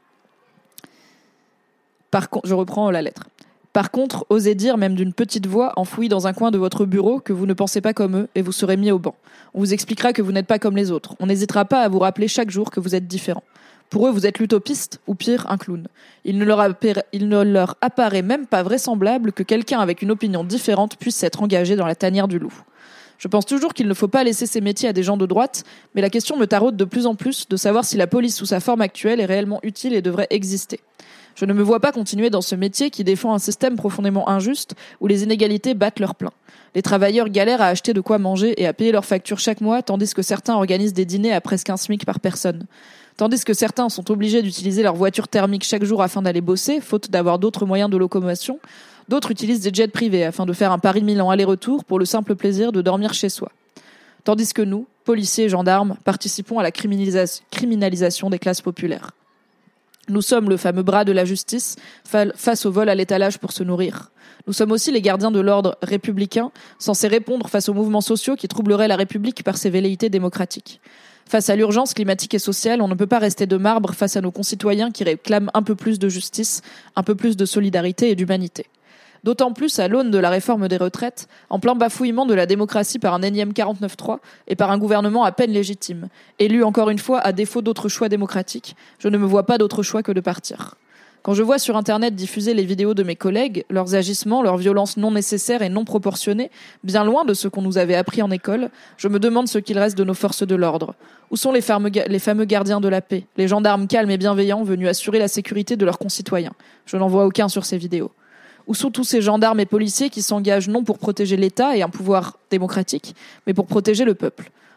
A: Par contre, je reprends la lettre. Par contre, osez dire, même d'une petite voix, enfouie dans un coin de votre bureau, que vous ne pensez pas comme eux et vous serez mis au banc. On vous expliquera que vous n'êtes pas comme les autres. On n'hésitera pas à vous rappeler chaque jour que vous êtes différent. Pour eux, vous êtes l'utopiste, ou pire, un clown. Il ne leur apparaît même pas vraisemblable que quelqu'un avec une opinion différente puisse être engagé dans la tanière du loup. Je pense toujours qu'il ne faut pas laisser ces métiers à des gens de droite, mais la question me taraude de plus en plus de savoir si la police sous sa forme actuelle est réellement utile et devrait exister. Je ne me vois pas continuer dans ce métier qui défend un système profondément injuste où les inégalités battent leur plein. Les travailleurs galèrent à acheter de quoi manger et à payer leurs factures chaque mois, tandis que certains organisent des dîners à presque un SMIC par personne. Tandis que certains sont obligés d'utiliser leur voiture thermique chaque jour afin d'aller bosser, faute d'avoir d'autres moyens de locomotion, d'autres utilisent des jets privés afin de faire un Paris-Milan aller-retour pour le simple plaisir de dormir chez soi. Tandis que nous, policiers et gendarmes, participons à la criminalisation des classes populaires. Nous sommes le fameux bras de la justice face au vol à l'étalage pour se nourrir. Nous sommes aussi les gardiens de l'ordre républicain, censés répondre face aux mouvements sociaux qui troubleraient la République par ses velléités démocratiques. Face à l'urgence climatique et sociale, on ne peut pas rester de marbre face à nos concitoyens qui réclament un peu plus de justice, un peu plus de solidarité et d'humanité. D'autant plus à l'aune de la réforme des retraites, en plein bafouillement de la démocratie par un énième 49.3 et par un gouvernement à peine légitime, élu encore une fois à défaut d'autres choix démocratiques, je ne me vois pas d'autre choix que de partir. Quand je vois sur Internet diffuser les vidéos de mes collègues, leurs agissements, leurs violences non nécessaires et non proportionnées, bien loin de ce qu'on nous avait appris en école, je me demande ce qu'il reste de nos forces de l'ordre. Où sont les fameux gardiens de la paix, les gendarmes calmes et bienveillants venus assurer la sécurité de leurs concitoyens ? Je n'en vois aucun sur ces vidéos. Où sont tous ces gendarmes et policiers qui s'engagent non pour protéger l'État et un pouvoir démocratique, mais pour protéger le peuple ?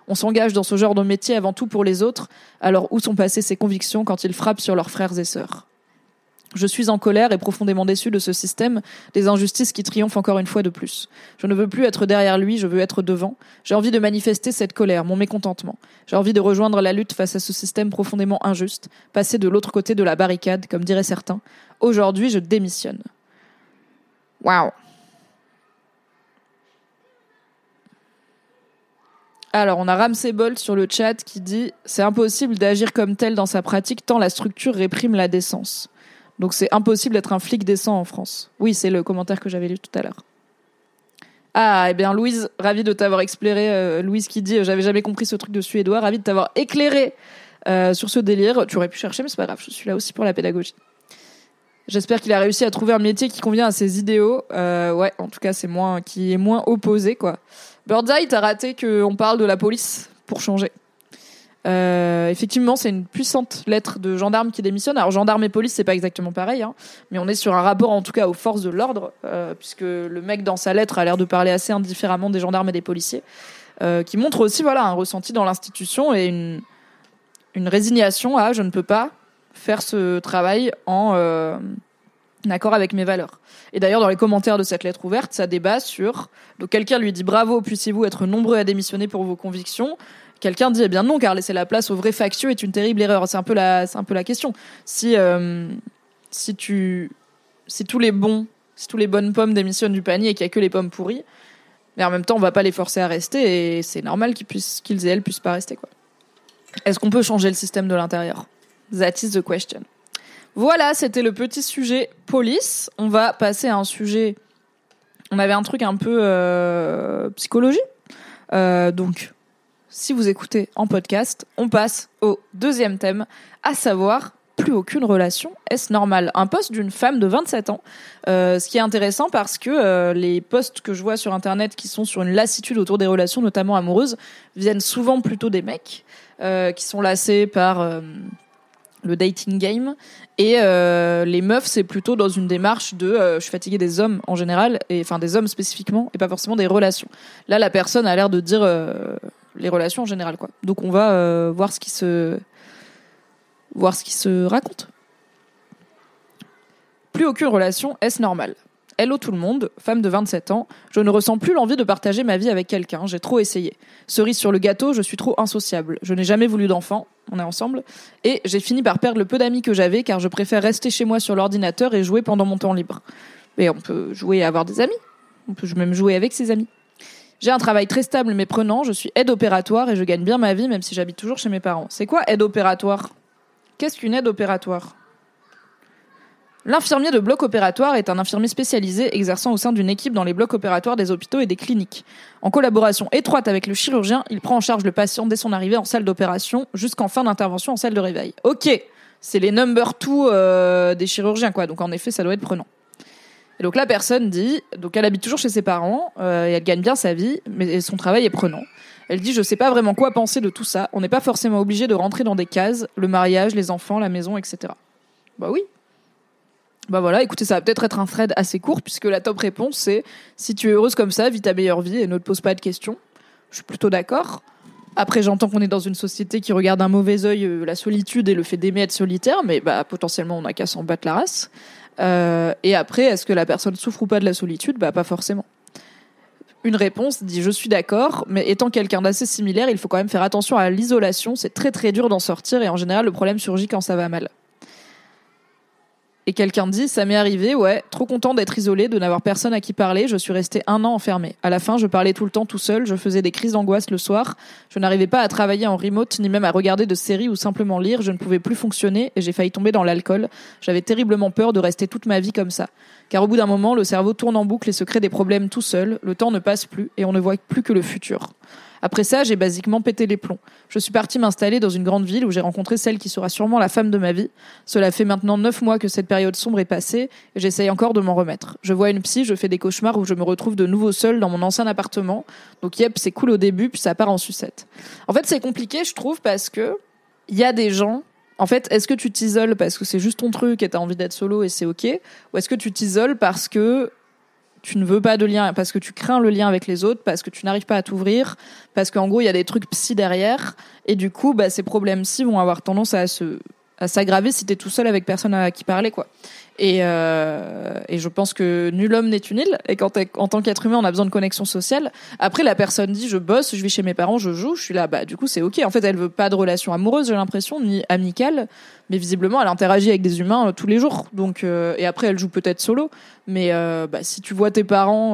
A: On s'engage dans ce genre de métier avant tout pour les autres, alors où sont passées ces convictions quand ils frappent sur leurs frères et sœurs ? Je suis en colère et profondément déçu de ce système, des injustices qui triomphent encore une fois de plus. Je ne veux plus être derrière lui, je veux être devant. J'ai envie de manifester cette colère, mon mécontentement. J'ai envie de rejoindre la lutte face à ce système profondément injuste, passer de l'autre côté de la barricade, comme diraient certains. Aujourd'hui, je démissionne. Waouh. Alors, on a Ramsey Bolt sur le chat qui dit « C'est impossible d'agir comme tel dans sa pratique tant la structure réprime la décence. » Donc c'est impossible d'être un flic décent en France. Oui, c'est le commentaire que j'avais lu tout à l'heure. Ah, eh bien Louise, ravie de t'avoir éclairé. Louise qui dit « J'avais jamais compris ce truc de Suédois. » Ravie de t'avoir éclairé sur ce délire. Tu aurais pu chercher, mais c'est pas grave. Je suis là aussi pour la pédagogie. J'espère qu'il a réussi à trouver un métier qui convient à ses idéaux. Ouais, en tout cas, qui est moins opposé, quoi. Birdseye, t'as raté qu'on parle de la police pour changer. Effectivement, c'est une puissante lettre de gendarme qui démissionne. Alors, gendarme et police, c'est pas exactement pareil, hein, mais on est sur un rapport, en tout cas, aux forces de l'ordre, puisque le mec, dans sa lettre, a l'air de parler assez indifféremment des gendarmes et des policiers, qui montre aussi, voilà, un ressenti dans l'institution et une résignation à « je ne peux pas faire ce travail en accord avec mes valeurs ». Et d'ailleurs, dans les commentaires de cette lettre ouverte, ça débat sur... Donc, quelqu'un lui dit « Bravo, puissiez-vous être nombreux à démissionner pour vos convictions ?» Quelqu'un dit, eh bien non, car laisser la place aux vrais factieux est une terrible erreur. C'est un peu la question. Si tous les bonnes pommes démissionnent du panier et qu'il y a que les pommes pourries, mais en même temps, on va pas les forcer à rester et c'est normal qu'ils et elles puissent pas rester, quoi. Est-ce qu'on peut changer le système de l'intérieur? That is the question. Voilà, c'était le petit sujet police. On va passer à un sujet... On avait un truc un peu psychologie. Donc... Si vous écoutez en podcast, on passe au deuxième thème, à savoir plus aucune relation, est-ce normal ? Un post d'une femme de 27 ans, ce qui est intéressant parce que les posts que je vois sur internet qui sont sur une lassitude autour des relations, notamment amoureuses, viennent souvent plutôt des mecs qui sont lassés par le dating game, et les meufs c'est plutôt dans une démarche de je suis fatiguée des hommes en général, et enfin des hommes spécifiquement, et pas forcément des relations. Là la personne a l'air de dire les relations en général, quoi. Donc on va voir ce qui se raconte. Plus aucune relation, est-ce normal ? Hello tout le monde, femme de 27 ans, je ne ressens plus l'envie de partager ma vie avec quelqu'un, j'ai trop essayé. Cerise sur le gâteau, je suis trop insociable. Je n'ai jamais voulu d'enfant, on est ensemble, et j'ai fini par perdre le peu d'amis que j'avais car je préfère rester chez moi sur l'ordinateur et jouer pendant mon temps libre. Mais on peut jouer et avoir des amis, on peut même jouer avec ses amis. J'ai un travail très stable mais prenant, je suis aide opératoire et je gagne bien ma vie même si j'habite toujours chez mes parents. C'est quoi aide opératoire ? Qu'est-ce qu'une aide opératoire ? L'infirmier de bloc opératoire est un infirmier spécialisé exerçant au sein d'une équipe dans les blocs opératoires des hôpitaux et des cliniques. En collaboration étroite avec le chirurgien, il prend en charge le patient dès son arrivée en salle d'opération jusqu'en fin d'intervention en salle de réveil. Ok, c'est les number 2 des chirurgiens, quoi. Donc en effet, ça doit être prenant. Et donc la personne dit, donc elle habite toujours chez ses parents, et elle gagne bien sa vie, mais son travail est prenant. Elle dit, je sais pas vraiment quoi penser de tout ça, on n'est pas forcément obligé de rentrer dans des cases, le mariage, les enfants, la maison, etc. Bah oui. Bah voilà, écoutez, ça va peut-être être un thread assez court, puisque la top réponse c'est, si tu es heureuse comme ça, vis ta meilleure vie et ne te pose pas de questions. Je suis plutôt d'accord. Après, j'entends qu'on est dans une société qui regarde d'un mauvais œil la solitude et le fait d'aimer être solitaire, mais bah potentiellement on n'a qu'à s'en battre la race. Et après, est-ce que la personne souffre ou pas de la solitude ? Bah pas forcément. Une réponse dit je suis d'accord, mais étant quelqu'un d'assez similaire, il faut quand même faire attention à l'isolation, c'est très très dur d'en sortir et en général le problème surgit quand ça va mal. Et quelqu'un dit ça m'est arrivé, ouais, trop content d'être isolé, de n'avoir personne à qui parler, je suis resté 1 an enfermé. À la fin, je parlais tout le temps tout seul, je faisais des crises d'angoisse le soir, je n'arrivais pas à travailler en remote ni même à regarder de séries ou simplement lire, je ne pouvais plus fonctionner et j'ai failli tomber dans l'alcool. J'avais terriblement peur de rester toute ma vie comme ça. Car au bout d'un moment, le cerveau tourne en boucle et se crée des problèmes tout seul, le temps ne passe plus et on ne voit plus que le futur. Après ça, j'ai basiquement pété les plombs. Je suis partie m'installer dans une grande ville où j'ai rencontré celle qui sera sûrement la femme de ma vie. Cela fait maintenant 9 mois que cette période sombre est passée et j'essaye encore de m'en remettre. Je vois une psy, je fais des cauchemars où je me retrouve de nouveau seule dans mon ancien appartement. Donc yep, c'est cool au début, puis ça part en sucette. En fait, c'est compliqué, je trouve, parce que il y a des gens... En fait, est-ce que tu t'isoles parce que c'est juste ton truc et t'as envie d'être solo et c'est ok ? Ou est-ce que tu t'isoles parce que tu ne veux pas de lien, parce que tu crains le lien avec les autres, parce que tu n'arrives pas à t'ouvrir, parce qu'en gros il y a des trucs psy derrière, et du coup ces problèmes psy vont avoir tendance à s'aggraver si t'es tout seul avec personne à qui parler, quoi. Et je pense que nul homme n'est une île, et en tant qu'être humain on a besoin de connexion sociale. Après la personne dit je bosse, je vis chez mes parents, je joue, je suis là, du coup c'est ok. En fait elle veut pas de relation amoureuse, j'ai l'impression, ni amicale, mais visiblement elle interagit avec des humains tous les jours. Donc et après elle joue peut-être solo, mais si tu vois tes parents,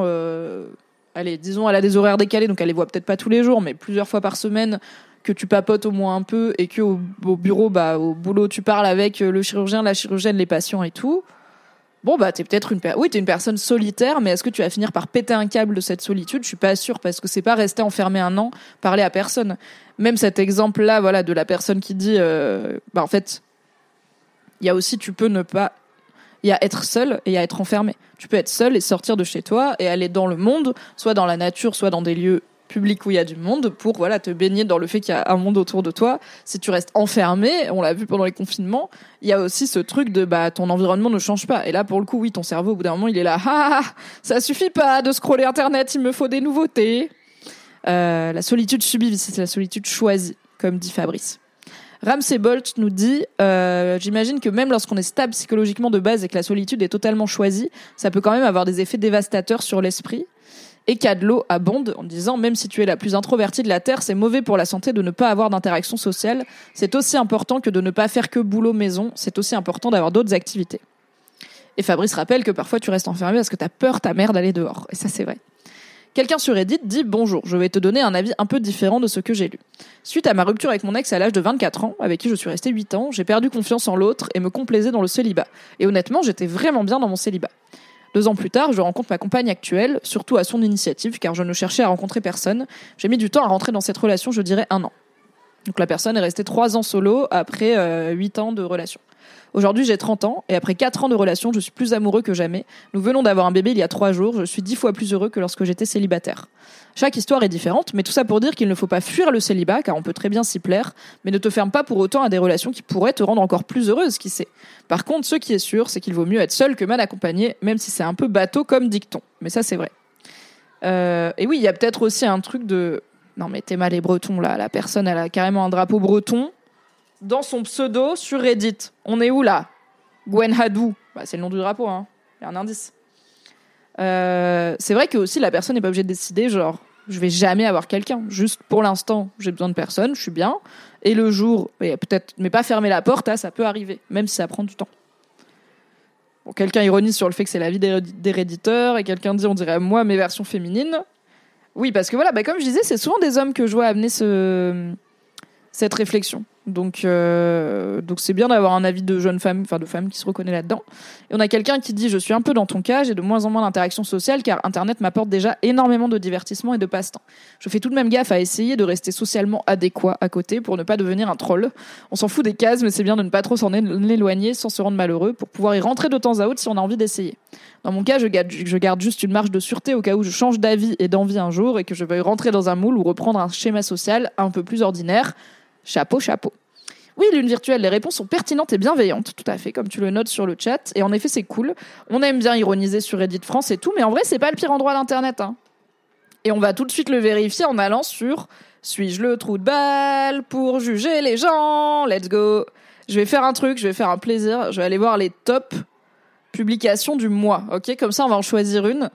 A: allez disons elle a des horaires décalés, donc elle les voit peut-être pas tous les jours, mais plusieurs fois par semaine, que tu papotes au moins un peu, et que au bureau, au boulot, tu parles avec le chirurgien, la chirurgienne, les patients et tout. Bon, t'es peut-être t'es une personne solitaire, mais est-ce que tu vas finir par péter un câble de cette solitude? Je suis pas sûre, parce que c'est pas rester enfermé un an, parler à personne. Même cet exemple-là, voilà, de la personne qui dit, en fait, il y a aussi, tu peux ne pas, il y a être seul et il y a être enfermé. Tu peux être seul et sortir de chez toi et aller dans le monde, soit dans la nature, soit dans des lieux public où il y a du monde, pour te baigner dans le fait qu'il y a un monde autour de toi. Si tu restes enfermé, on l'a vu pendant les confinements, il y a aussi ce truc de ton environnement ne change pas. Et là pour le coup oui, ton cerveau au bout d'un moment il est là, ça suffit pas de scroller internet, il me faut des nouveautés. La solitude subie, c'est la solitude choisie, comme dit Fabrice. Ramsey Bolt nous dit j'imagine que même lorsqu'on est stable psychologiquement de base et que la solitude est totalement choisie, ça peut quand même avoir des effets dévastateurs sur l'esprit. Et Cadlo abonde en disant « Même si tu es la plus introvertie de la Terre, c'est mauvais pour la santé de ne pas avoir d'interaction sociale. C'est aussi important que de ne pas faire que boulot-maison. C'est aussi important d'avoir d'autres activités. » Et Fabrice rappelle que parfois tu restes enfermé parce que t'as peur ta mère d'aller dehors. Et ça, c'est vrai. Quelqu'un sur Reddit dit « Bonjour, je vais te donner un avis un peu différent de ce que j'ai lu. Suite à ma rupture avec mon ex à l'âge de 24 ans, avec qui je suis restée 8 ans, j'ai perdu confiance en l'autre et me complaisais dans le célibat. Et honnêtement, j'étais vraiment bien dans mon célibat. 2 ans plus tard, je rencontre ma compagne actuelle, surtout à son initiative, car je ne cherchais à rencontrer personne. J'ai mis du temps à rentrer dans cette relation, je dirais 1 an. Donc la personne est restée 3 ans solo après 8 ans de relation. Aujourd'hui, j'ai 30 ans, et après 4 ans de relation, je suis plus amoureux que jamais. Nous venons d'avoir un bébé il y a 3 jours, je suis 10 fois plus heureux que lorsque j'étais célibataire. Chaque histoire est différente, mais tout ça pour dire qu'il ne faut pas fuir le célibat, car on peut très bien s'y plaire, mais ne te ferme pas pour autant à des relations qui pourraient te rendre encore plus heureuse, qui sait. Par contre, ce qui est sûr, c'est qu'il vaut mieux être seul que mal accompagné, même si c'est un peu bateau comme dicton. Mais ça, c'est vrai. Et oui, il y a peut-être aussi un truc de... Non mais t'es mal les Bretons, là. La personne, elle a carrément un drapeau breton dans son pseudo sur Reddit. On est où, là? Gwen Hadou. C'est le nom du drapeau, hein. Il y a un indice. C'est vrai que aussi la personne n'est pas obligée de décider, genre, je vais jamais avoir quelqu'un. Juste pour l'instant, j'ai besoin de personne, je suis bien. Et le jour, peut-être, mais pas fermer la porte, ça peut arriver, même si ça prend du temps. Bon, quelqu'un ironise sur le fait que c'est la vie des réditeurs, et quelqu'un dit, on dirait moi, mes versions féminines. Oui, parce que voilà, comme je disais, c'est souvent des hommes que je vois amener cette réflexion. Donc c'est bien d'avoir un avis de jeune femme, enfin de femme qui se reconnaît là-dedans. Et on a quelqu'un qui dit « Je suis un peu dans ton cas, j'ai de moins en moins d'interactions sociales car Internet m'apporte déjà énormément de divertissement et de passe-temps. Je fais tout de même gaffe à essayer de rester socialement adéquat à côté pour ne pas devenir un troll. On s'en fout des cases, mais c'est bien de ne pas trop s'en éloigner sans se rendre malheureux pour pouvoir y rentrer de temps à autre si on a envie d'essayer. Dans mon cas, je garde juste une marge de sûreté au cas où je change d'avis et d'envie un jour et que je veuille rentrer dans un moule ou reprendre un schéma social un peu plus ordinaire. Chapeau, chapeau. » Oui, lune virtuelle, les réponses sont pertinentes et bienveillantes, tout à fait, comme tu le notes sur le chat. Et en effet, c'est cool. On aime bien ironiser sur Reddit France et tout, mais en vrai, c'est pas le pire endroit d'Internet. Hein. Et on va tout de suite le vérifier en allant sur « Suis-je le trou de balle pour juger les gens ? Let's go !» Je vais faire un truc, je vais faire un plaisir. Je vais aller voir les top publications du mois, ok ? Comme ça, on va en choisir une.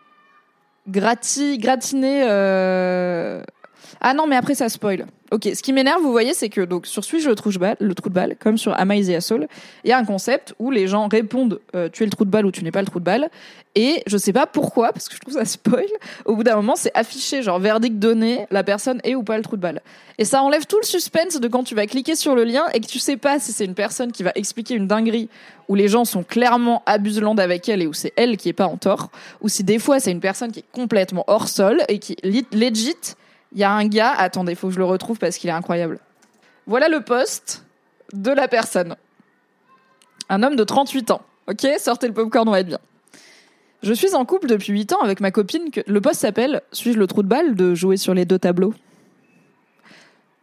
A: Gratiner... Ah non, mais après, ça spoil. Ok, ce qui m'énerve, vous voyez, c'est que donc sur Suis-je le trou de balle, comme sur Am I the Asshole, il y a un concept où les gens répondent tu es le trou de balle ou tu n'es pas le trou de balle, et je sais pas pourquoi, parce que je trouve ça spoil, au bout d'un moment, c'est affiché, genre verdict donné, la personne est ou pas le trou de balle. Et ça enlève tout le suspense de quand tu vas cliquer sur le lien et que tu sais pas si c'est une personne qui va expliquer une dinguerie où les gens sont clairement abuselandes avec elle et où c'est elle qui est pas en tort, ou si des fois c'est une personne qui est complètement hors sol et qui legit. Il y a un gars, attendez, faut que je le retrouve parce qu'il est incroyable. Voilà le post de la personne. Un homme de 38 ans. Ok, sortez le popcorn, on va être bien. Je suis en couple depuis 8 ans avec ma copine. Le post s'appelle « Suis-je le trou de balle de jouer sur les 2 tableaux ?»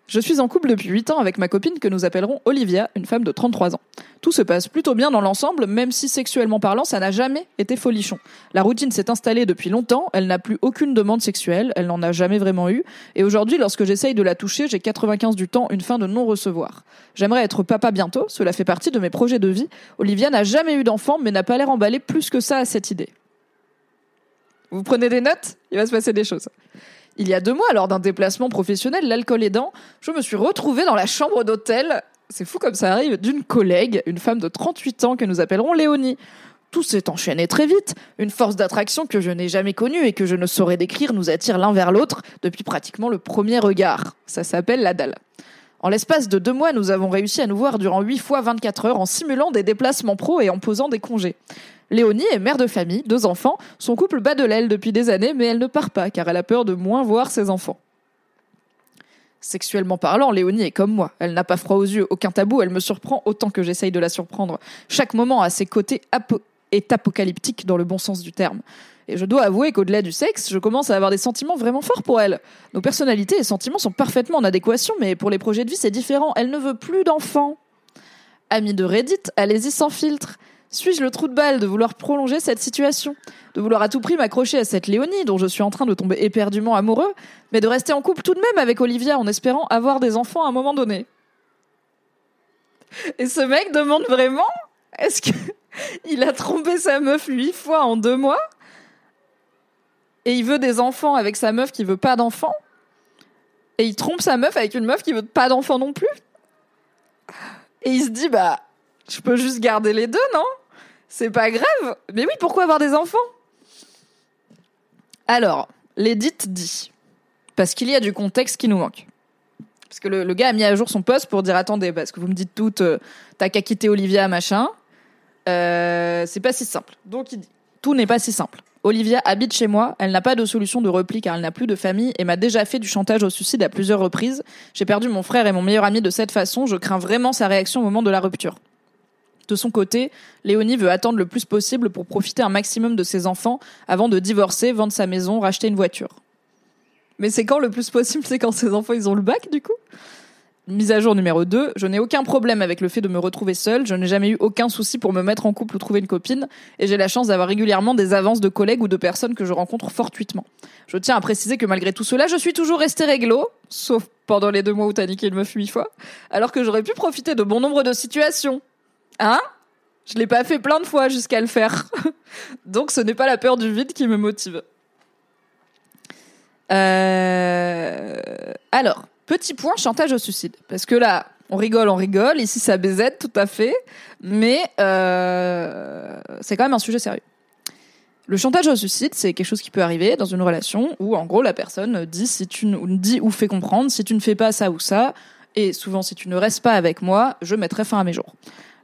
A: Je suis en couple depuis 8 ans avec ma copine que nous appellerons Olivia, une femme de 33 ans. Tout se passe plutôt bien dans l'ensemble, même si sexuellement parlant, ça n'a jamais été folichon. La routine s'est installée depuis longtemps, elle n'a plus aucune demande sexuelle, elle n'en a jamais vraiment eu, et aujourd'hui, lorsque j'essaye de la toucher, j'ai 95 du temps une fin de non-recevoir. J'aimerais être papa bientôt, cela fait partie de mes projets de vie. Olivia n'a jamais eu d'enfant, mais n'a pas l'air emballée plus que ça à cette idée. Vous prenez des notes ? Il va se passer des choses. Il y a 2 mois, lors d'un déplacement professionnel, l'alcool aidant, je me suis retrouvée dans la chambre d'hôtel, c'est fou comme ça arrive, d'une collègue, une femme de 38 ans que nous appellerons Léonie. Tout s'est enchaîné très vite. Une force d'attraction que je n'ai jamais connue et que je ne saurais décrire nous attire l'un vers l'autre depuis pratiquement le premier regard. Ça s'appelle la dalle. En l'espace de 2 mois, nous avons réussi à nous voir durant 8 fois 24 heures en simulant des déplacements pro et en posant des congés. Léonie est mère de famille, 2 enfants, son couple bat de l'aile depuis des années, mais elle ne part pas car elle a peur de moins voir ses enfants. Sexuellement parlant, Léonie est comme moi. Elle n'a pas froid aux yeux, aucun tabou, elle me surprend autant que j'essaye de la surprendre. Chaque moment à ses côtés est apocalyptique dans le bon sens du terme. Et je dois avouer qu'au-delà du sexe, je commence à avoir des sentiments vraiment forts pour elle. Nos personnalités et sentiments sont parfaitement en adéquation, mais pour les projets de vie, c'est différent. Elle ne veut plus d'enfants. Amis de Reddit, allez-y sans filtre. Suis-je le trou de balle de vouloir prolonger cette situation ? De vouloir à tout prix m'accrocher à cette Léonie dont je suis en train de tomber éperdument amoureux, mais de rester en couple tout de même avec Olivia en espérant avoir des enfants à un moment donné. Et ce mec demande vraiment, est-ce qu'il a trompé sa meuf 8 fois en 2 mois ? Et il veut des enfants avec sa meuf qui veut pas d'enfants ? Et il trompe sa meuf avec une meuf qui veut pas d'enfants non plus ? Et il se dit, je peux juste garder les 2, non ? C'est pas grave. Mais oui, pourquoi avoir des enfants ? Alors, l'édite dit, parce qu'il y a du contexte qui nous manque. Parce que le gars a mis à jour son post pour dire, attendez, parce que vous me dites toutes, t'as qu'à quitter Olivia, machin. C'est pas si simple. Donc il dit, tout n'est pas si simple. Olivia habite chez moi, elle n'a pas de solution de repli car elle n'a plus de famille et m'a déjà fait du chantage au suicide à plusieurs reprises. J'ai perdu mon frère et mon meilleur ami de cette façon, je crains vraiment sa réaction au moment de la rupture. De son côté, Léonie veut attendre le plus possible pour profiter un maximum de ses enfants avant de divorcer, vendre sa maison, racheter une voiture. Mais c'est quand le plus possible ? C'est quand ses enfants ils ont le bac du coup ? Mise à jour numéro 2, je n'ai aucun problème avec le fait de me retrouver seule, je n'ai jamais eu aucun souci pour me mettre en couple ou trouver une copine, et j'ai la chance d'avoir régulièrement des avances de collègues ou de personnes que je rencontre fortuitement. Je tiens à préciser que malgré tout cela, je suis toujours restée réglo, sauf pendant les 2 mois où t'as niqué une meuf 8 fois, alors que j'aurais pu profiter de bon nombre de situations. Hein ? Je l'ai pas fait plein de fois jusqu'à le faire. Donc ce n'est pas la peur du vide qui me motive. Alors, petit point chantage au suicide. Parce que là, on rigole. Ici, ça BZ, tout à fait. Mais c'est quand même un sujet sérieux. Le chantage au suicide, c'est quelque chose qui peut arriver dans une relation où, en gros, la personne dit ou fait comprendre, si tu ne fais pas ça ou ça, et souvent, si tu ne restes pas avec moi, je mettrai fin à mes jours.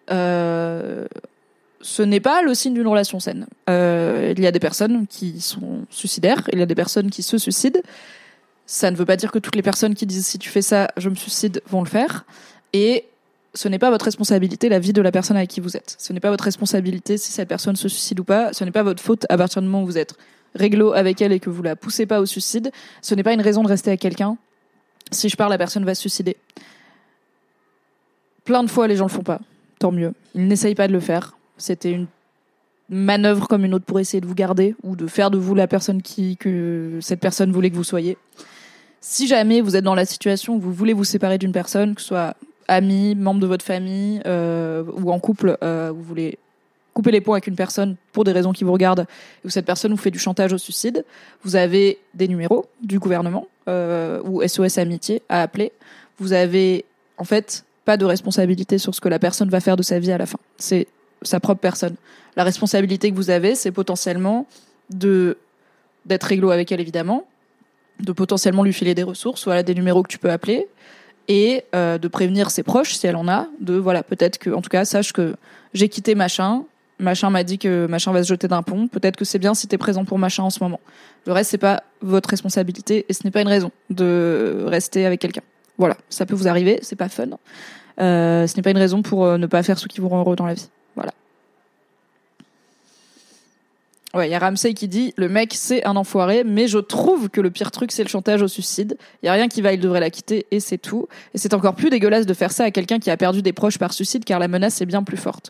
A: Ce n'est pas le signe d'une relation saine. Il y a des personnes qui sont suicidaires, il y a des personnes qui se suicident. Ça ne veut pas dire que toutes les personnes qui disent si tu fais ça, je me suicide, vont le faire. Et ce n'est pas votre responsabilité la vie de la personne avec qui vous êtes. Ce n'est pas votre responsabilité si cette personne se suicide ou pas. Ce n'est pas votre faute à partir du moment où vous êtes réglo avec elle et que vous la poussez pas au suicide. Ce n'est pas une raison de rester avec quelqu'un. Si je pars, la personne va se suicider. Plein de fois, les gens le font pas. Tant mieux. Ils n'essayent pas de le faire. C'était une manœuvre comme une autre pour essayer de vous garder ou de faire de vous la personne que cette personne voulait que vous soyez. Si jamais vous êtes dans la situation où vous voulez vous séparer d'une personne, que ce soit ami, membre de votre famille ou en couple, vous voulez couper les ponts avec une personne pour des raisons qui vous regardent et où cette personne vous fait du chantage au suicide, vous avez des numéros du gouvernement ou SOS Amitié à appeler. Vous avez en fait pas de responsabilité sur ce que la personne va faire de sa vie à la fin. C'est sa propre personne. La responsabilité que vous avez, c'est potentiellement d'être réglo avec elle, évidemment, de potentiellement lui filer des ressources, voilà, des numéros que tu peux appeler, et de prévenir ses proches, si elle en a, peut-être que, en tout cas, sache que j'ai quitté machin m'a dit que machin va se jeter d'un pont, peut-être que c'est bien si t'es présent pour machin en ce moment. Le reste, c'est pas votre responsabilité, et ce n'est pas une raison de rester avec quelqu'un. Voilà, ça peut vous arriver, c'est pas fun. Ce n'est pas une raison pour ne pas faire ce qui vous rend heureux dans la vie. Voilà. Ouais, il y a Ramsey qui dit le mec c'est un enfoiré, mais je trouve que le pire truc c'est le chantage au suicide. Il y a rien qui va, il devrait la quitter et c'est tout. Et c'est encore plus dégueulasse de faire ça à quelqu'un qui a perdu des proches par suicide car la menace est bien plus forte.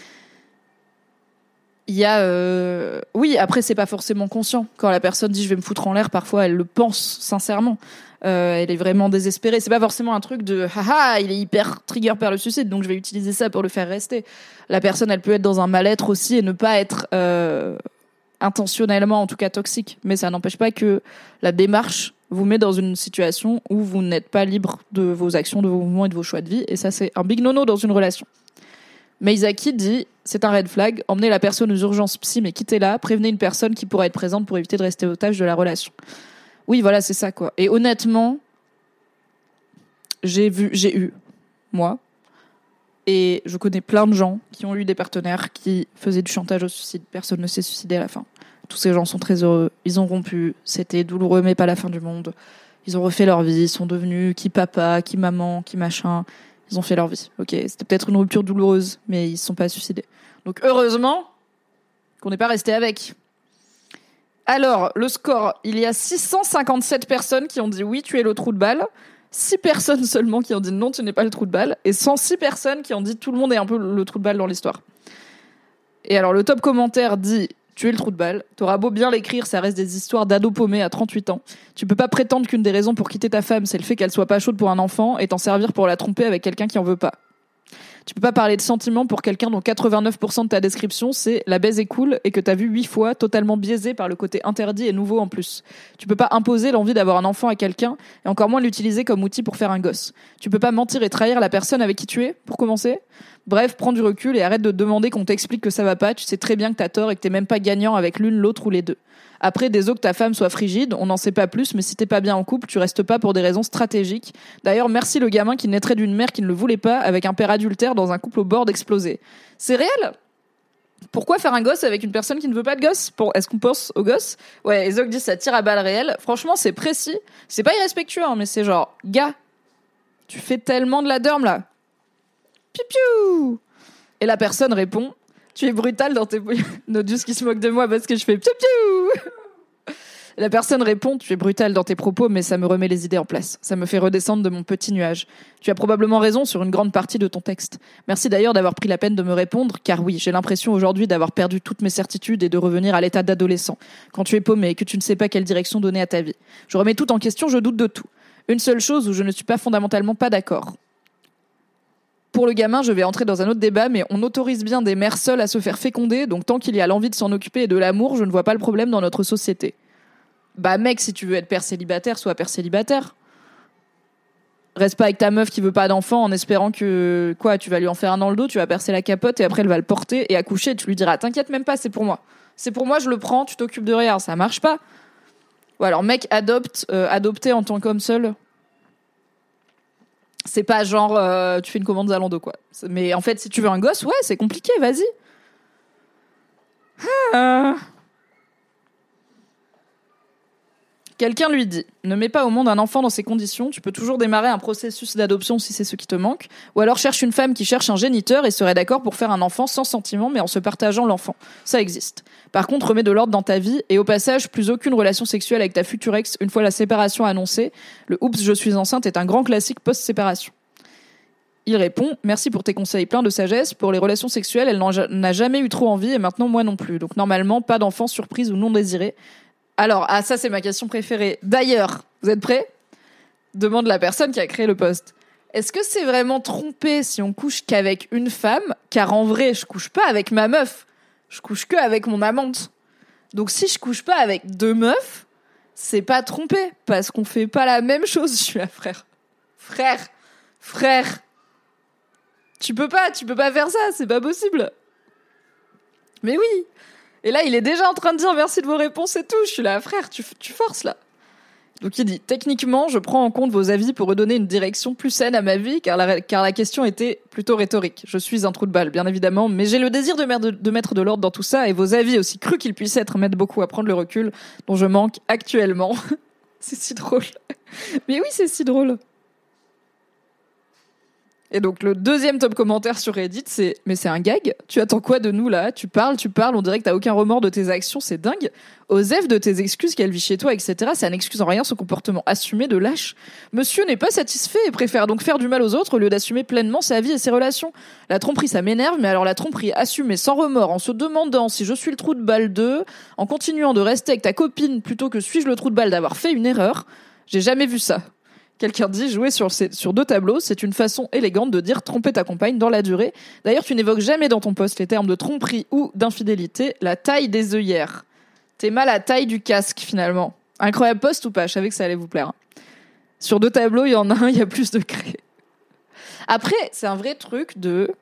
A: Il y a oui, après c'est pas forcément conscient. Quand la personne dit je vais me foutre en l'air, parfois elle le pense sincèrement. Elle est vraiment désespérée. C'est pas forcément un truc de haha, il est hyper trigger par le suicide, donc je vais utiliser ça pour le faire rester. La personne, elle peut être dans un mal-être aussi et ne pas être intentionnellement, en tout cas toxique. Mais ça n'empêche pas que la démarche vous met dans une situation où vous n'êtes pas libre de vos actions, de vos mouvements et de vos choix de vie. Et ça, c'est un big no-no dans une relation. Meizaki dit, c'est un red flag, emmenez la personne aux urgences psy, mais quittez-la, prévenez une personne qui pourra être présente pour éviter de rester otage de la relation. Oui, voilà, c'est ça, quoi. Et honnêtement, j'ai eu, moi, et je connais plein de gens qui ont eu des partenaires qui faisaient du chantage au suicide. Personne ne s'est suicidé à la fin. Tous ces gens sont très heureux. Ils ont rompu. C'était douloureux, mais pas la fin du monde. Ils ont refait leur vie. Ils sont devenus qui papa, qui maman, qui machin. Ils ont fait leur vie. Ok, c'était peut-être une rupture douloureuse, mais ils se sont pas suicidés. Donc heureusement qu'on n'est pas resté avec. Alors, le score. Il y a 657 personnes qui ont dit oui, tu es le trou de balle. 6 personnes seulement qui ont dit non, tu n'es pas le trou de balle, et 106 personnes qui ont dit tout le monde est un peu le trou de balle dans l'histoire. Et alors, le top commentaire dit tu es le trou de balle, t'auras beau bien l'écrire, ça reste des histoires d'ados paumés à 38 ans. Tu peux pas prétendre qu'une des raisons pour quitter ta femme, c'est le fait qu'elle soit pas chaude pour un enfant, et t'en servir pour la tromper avec quelqu'un qui en veut pas. Tu peux pas parler de sentiments pour quelqu'un dont 89% de ta description, c'est la baise est cool et que t'as vu 8 fois, totalement biaisé par le côté interdit et nouveau en plus. Tu peux pas imposer l'envie d'avoir un enfant à quelqu'un et encore moins l'utiliser comme outil pour faire un gosse. Tu peux pas mentir et trahir la personne avec qui tu es, pour commencer. Bref, prends du recul et arrête de demander qu'on t'explique que ça va pas. Tu sais très bien que t'as tort et que t'es même pas gagnant avec l'une, l'autre ou les deux. Après, désolé que ta femme soit frigide, on n'en sait pas plus, mais si t'es pas bien en couple, tu restes pas pour des raisons stratégiques. D'ailleurs, merci le gamin qui naîtrait d'une mère qui ne le voulait pas, avec un père adultère dans un couple au bord d'exploser. C'est réel? Pourquoi faire un gosse avec une personne qui ne veut pas de gosse? Est-ce qu'on pense au gosse? Ouais, Ezok dit ça tire à balles réelles. Franchement, c'est précis. C'est pas irrespectueux, hein, mais c'est genre, gars, tu fais tellement de la derme, là. Piu piu! Et la personne répond, tu es brutal dans tes... Nodius qui se moque de moi parce que je fais piu piu! La personne répond, tu es brutal dans tes propos, mais ça me remet les idées en place. Ça me fait redescendre de mon petit nuage. Tu as probablement raison sur une grande partie de ton texte. Merci d'ailleurs d'avoir pris la peine de me répondre, car oui, j'ai l'impression aujourd'hui d'avoir perdu toutes mes certitudes et de revenir à l'état d'adolescent. Quand tu es paumé et que tu ne sais pas quelle direction donner à ta vie. Je remets tout en question, je doute de tout. Une seule chose où je ne suis pas fondamentalement pas d'accord. Pour le gamin, je vais entrer dans un autre débat, mais on autorise bien des mères seules à se faire féconder, donc tant qu'il y a l'envie de s'en occuper et de l'amour, je ne vois pas le problème dans notre société. Bah mec, si tu veux être père célibataire, sois père célibataire. Reste pas avec ta meuf qui veut pas d'enfant en espérant que, quoi, tu vas lui en faire un dans le dos, tu vas percer la capote et après elle va le porter et accoucher et tu lui diras, t'inquiète même pas, c'est pour moi. C'est pour moi, je le prends, tu t'occupes de rien, ça marche pas. Ou alors mec, adopter en tant qu'homme seul. C'est pas genre, tu fais une commande Zalando, quoi. Mais en fait, si tu veux un gosse, ouais, c'est compliqué, vas-y. Quelqu'un lui dit « Ne mets pas au monde un enfant dans ces conditions, tu peux toujours démarrer un processus d'adoption si c'est ce qui te manque, ou alors cherche une femme qui cherche un géniteur et serait d'accord pour faire un enfant sans sentiment mais en se partageant l'enfant. Ça existe. Par contre, remets de l'ordre dans ta vie et au passage, plus aucune relation sexuelle avec ta future ex une fois la séparation annoncée. Le « Oups, je suis enceinte » est un grand classique post-séparation. Il répond « Merci pour tes conseils pleins de sagesse. Pour les relations sexuelles, elle n'a jamais eu trop envie et maintenant moi non plus. Donc normalement, pas d'enfant surprise ou non désiré. » Alors, ça c'est ma question préférée. D'ailleurs, vous êtes prêts? Demande la personne qui a créé le post. Est-ce que c'est vraiment trompé si on couche qu'avec une femme? Car en vrai, je couche pas avec ma meuf. Je couche que avec mon amante. Donc si je couche pas avec deux meufs, c'est pas trompé. Parce qu'on fait pas la même chose. Je suis là, frère. Frère. Tu peux pas faire ça, c'est pas possible. Mais oui. Et là, il est déjà en train de dire merci de vos réponses et tout. Je suis là, frère, tu forces là. Donc il dit, techniquement, je prends en compte vos avis pour redonner une direction plus saine à ma vie, car la question était plutôt rhétorique. Je suis un trou de balle, bien évidemment, mais j'ai le désir de mettre de l'ordre dans tout ça, et vos avis, aussi crus qu'ils puissent être, m'aident beaucoup à prendre le recul dont je manque actuellement. C'est si drôle. Mais oui, c'est si drôle. Et donc le deuxième top commentaire sur Reddit, c'est « Mais c'est un gag ? Tu attends quoi de nous là ? Tu parles, on dirait que t'as aucun remords de tes actions, c'est dingue. Osef de tes excuses qu'elle vit chez toi, etc. Ça n'excuse en rien son comportement assumé de lâche. Monsieur n'est pas satisfait et préfère donc faire du mal aux autres au lieu d'assumer pleinement sa vie et ses relations. La tromperie, ça m'énerve, mais alors la tromperie assumée sans remords, en se demandant si je suis le trou de balle d'eux, en continuant de rester avec ta copine plutôt que suis-je le trou de balle d'avoir fait une erreur. J'ai jamais vu ça. » Quelqu'un dit jouer sur 2 tableaux, c'est une façon élégante de dire tromper ta compagne dans la durée. D'ailleurs, tu n'évoques jamais dans ton post les termes de tromperie ou d'infidélité, la taille des œillères. T'es mal à la taille du casque, finalement. Incroyable post ou pas ? Je savais que ça allait vous plaire. Sur 2 tableaux, il y en a un, il y a plus de craies. Après, c'est un vrai truc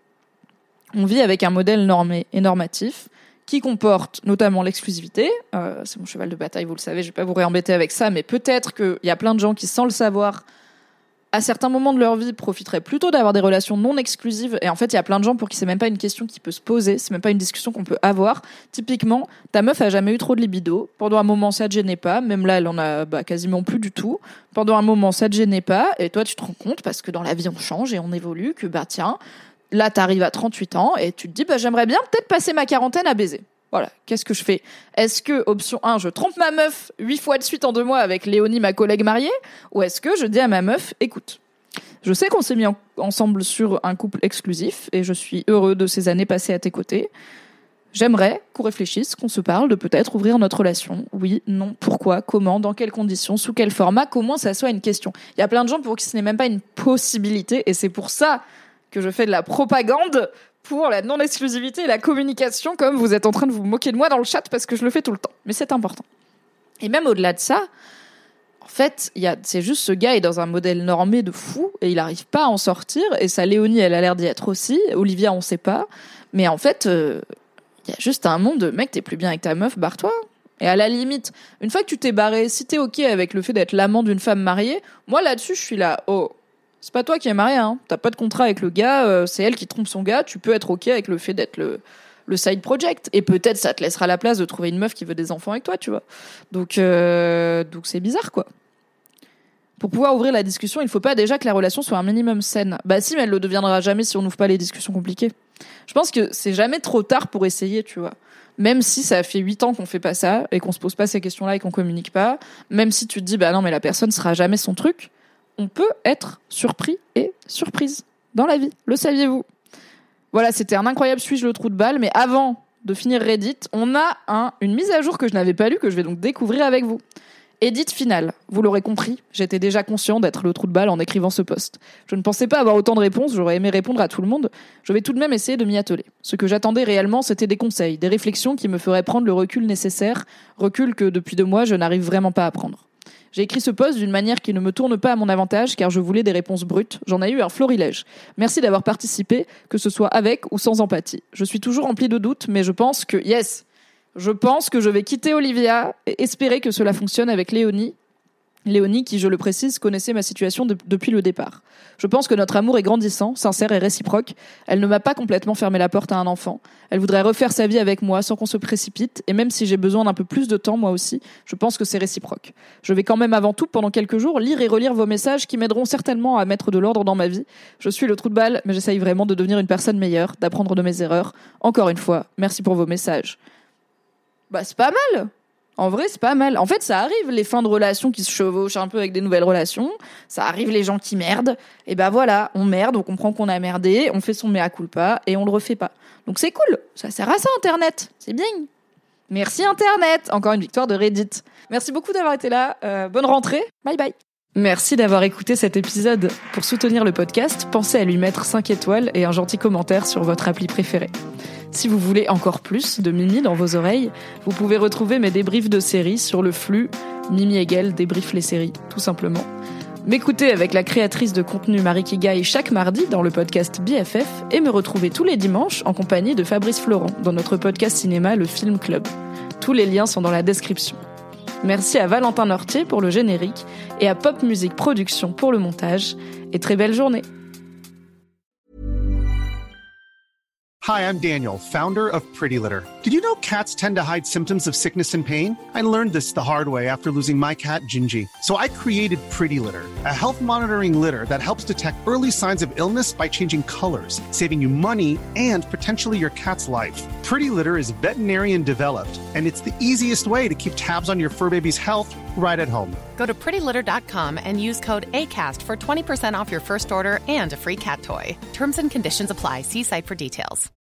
A: on vit avec un modèle normé et normatif qui comporte notamment l'exclusivité. C'est mon cheval de bataille, vous le savez, je vais pas vous réembêter avec ça, mais peut-être qu'il y a plein de gens qui, sans le savoir, à certains moments de leur vie, profiteraient plutôt d'avoir des relations non exclusives. Et en fait, il y a plein de gens pour qui c'est même pas une question qui peut se poser, c'est même pas une discussion qu'on peut avoir. Typiquement, ta meuf a jamais eu trop de libido. Pendant un moment, ça te gênait pas. Même là, elle en a quasiment plus du tout. Pendant un moment, ça te gênait pas. Et toi, tu te rends compte, parce que dans la vie, on change et on évolue, que tiens, là, t'arrives à 38 ans et tu te dis, j'aimerais bien peut-être passer ma quarantaine à baiser. Voilà, qu'est-ce que je fais ? Est-ce que, option 1, je trompe ma meuf 8 fois de suite en 2 mois avec Léonie, ma collègue mariée ? Ou est-ce que je dis à ma meuf, écoute, je sais qu'on s'est mis ensemble sur un couple exclusif et je suis heureux de ces années passées à tes côtés. J'aimerais qu'on réfléchisse, qu'on se parle de peut-être ouvrir notre relation. Oui, non, pourquoi, comment, dans quelles conditions, sous quel format, qu'au moins ça soit une question. Il y a plein de gens pour qui ce n'est même pas une possibilité et c'est pour ça que je fais de la propagande pour la non-exclusivité et la communication, comme vous êtes en train de vous moquer de moi dans le chat parce que je le fais tout le temps. Mais c'est important. Et même au-delà de ça, en fait, c'est juste ce gars est dans un modèle normé de fou et il n'arrive pas à en sortir. Et ça, Léonie, elle a l'air d'y être aussi. Olivia, on sait pas. Mais en fait, il y a juste un monde de mec, t'es plus bien avec ta meuf, barre-toi. Et à la limite, une fois que tu t'es barré, si t'es ok avec le fait d'être l'amant d'une femme mariée, moi là-dessus, je suis là, c'est pas toi qui es marié, hein. T'as pas de contrat avec le gars, c'est elle qui trompe son gars, tu peux être ok avec le fait d'être le side project. Et peut-être ça te laissera la place de trouver une meuf qui veut des enfants avec toi, tu vois. Donc c'est bizarre, quoi. Pour pouvoir ouvrir la discussion, il faut pas déjà que la relation soit un minimum saine. Si, mais elle le deviendra jamais si on n'ouvre pas les discussions compliquées. Je pense que c'est jamais trop tard pour essayer, tu vois. Même si ça fait 8 ans qu'on fait pas ça, et qu'on se pose pas ces questions-là et qu'on communique pas, même si tu te dis, non, mais la personne sera jamais son truc, on peut être surpris et surprise dans la vie. Le saviez-vous ? Voilà, c'était un incroyable suis-je le trou de balle, mais avant de finir Reddit, on a une mise à jour que je n'avais pas lue, que je vais donc découvrir avec vous. Edit final. Vous l'aurez compris, j'étais déjà conscient d'être le trou de balle en écrivant ce post. Je ne pensais pas avoir autant de réponses, j'aurais aimé répondre à tout le monde. Je vais tout de même essayer de m'y atteler. Ce que j'attendais réellement, c'était des conseils, des réflexions qui me feraient prendre le recul nécessaire, recul que depuis 2 mois, je n'arrive vraiment pas à prendre. J'ai écrit ce post d'une manière qui ne me tourne pas à mon avantage, car je voulais des réponses brutes. J'en ai eu un florilège. Merci d'avoir participé, que ce soit avec ou sans empathie. Je suis toujours remplie de doutes, mais je pense que je vais quitter Olivia et espérer que cela fonctionne avec Léonie. Léonie, qui, je le précise, connaissait ma situation depuis le départ. Je pense que notre amour est grandissant, sincère et réciproque. Elle ne m'a pas complètement fermé la porte à un enfant. Elle voudrait refaire sa vie avec moi sans qu'on se précipite. Et même si j'ai besoin d'un peu plus de temps, moi aussi, je pense que c'est réciproque. Je vais quand même avant tout, pendant quelques jours, lire et relire vos messages qui m'aideront certainement à mettre de l'ordre dans ma vie. Je suis le trou de balle, mais j'essaye vraiment de devenir une personne meilleure, d'apprendre de mes erreurs. Encore une fois, merci pour vos messages. C'est pas mal. En vrai, c'est pas mal. En fait, ça arrive, les fins de relations qui se chevauchent un peu avec des nouvelles relations. Ça arrive, les gens qui merdent. Et voilà, on merde, on comprend qu'on a merdé, on fait son mea culpa et on le refait pas. Donc c'est cool. Ça sert à ça, Internet. C'est bien. Merci, Internet. Encore une victoire de Reddit. Merci beaucoup d'avoir été là. Bonne rentrée. Bye bye. Merci d'avoir écouté cet épisode. Pour soutenir le podcast, pensez à lui mettre 5 étoiles et un gentil commentaire sur votre appli préférée. Si vous voulez encore plus de Mimi dans vos oreilles, vous pouvez retrouver mes débriefs de séries sur le flux Mimi Hegel débrief les séries, tout simplement. M'écouter avec la créatrice de contenu Marie Kigai chaque mardi dans le podcast BFF et me retrouver tous les dimanches en compagnie de Fabrice Florent dans notre podcast cinéma Le Film Club. Tous les liens sont dans la description. Merci à Valentin Nortier pour le générique et à Pop Music Production pour le montage. Et très belle journée.
B: Hi, I'm Daniel, founder of Pretty Litter. Did you know cats tend to hide symptoms of sickness and pain? I learned this the hard way after losing my cat, Gingy. So I created Pretty Litter, a health monitoring litter that helps detect early signs of illness by changing colors, saving you money and potentially your cat's life. Pretty Litter is veterinarian developed, and it's the easiest way to keep tabs on your fur baby's health right at home.
C: Go to prettylitter.com and use code ACAST for 20% off your first order and a free cat toy. Terms and conditions apply. See site for details.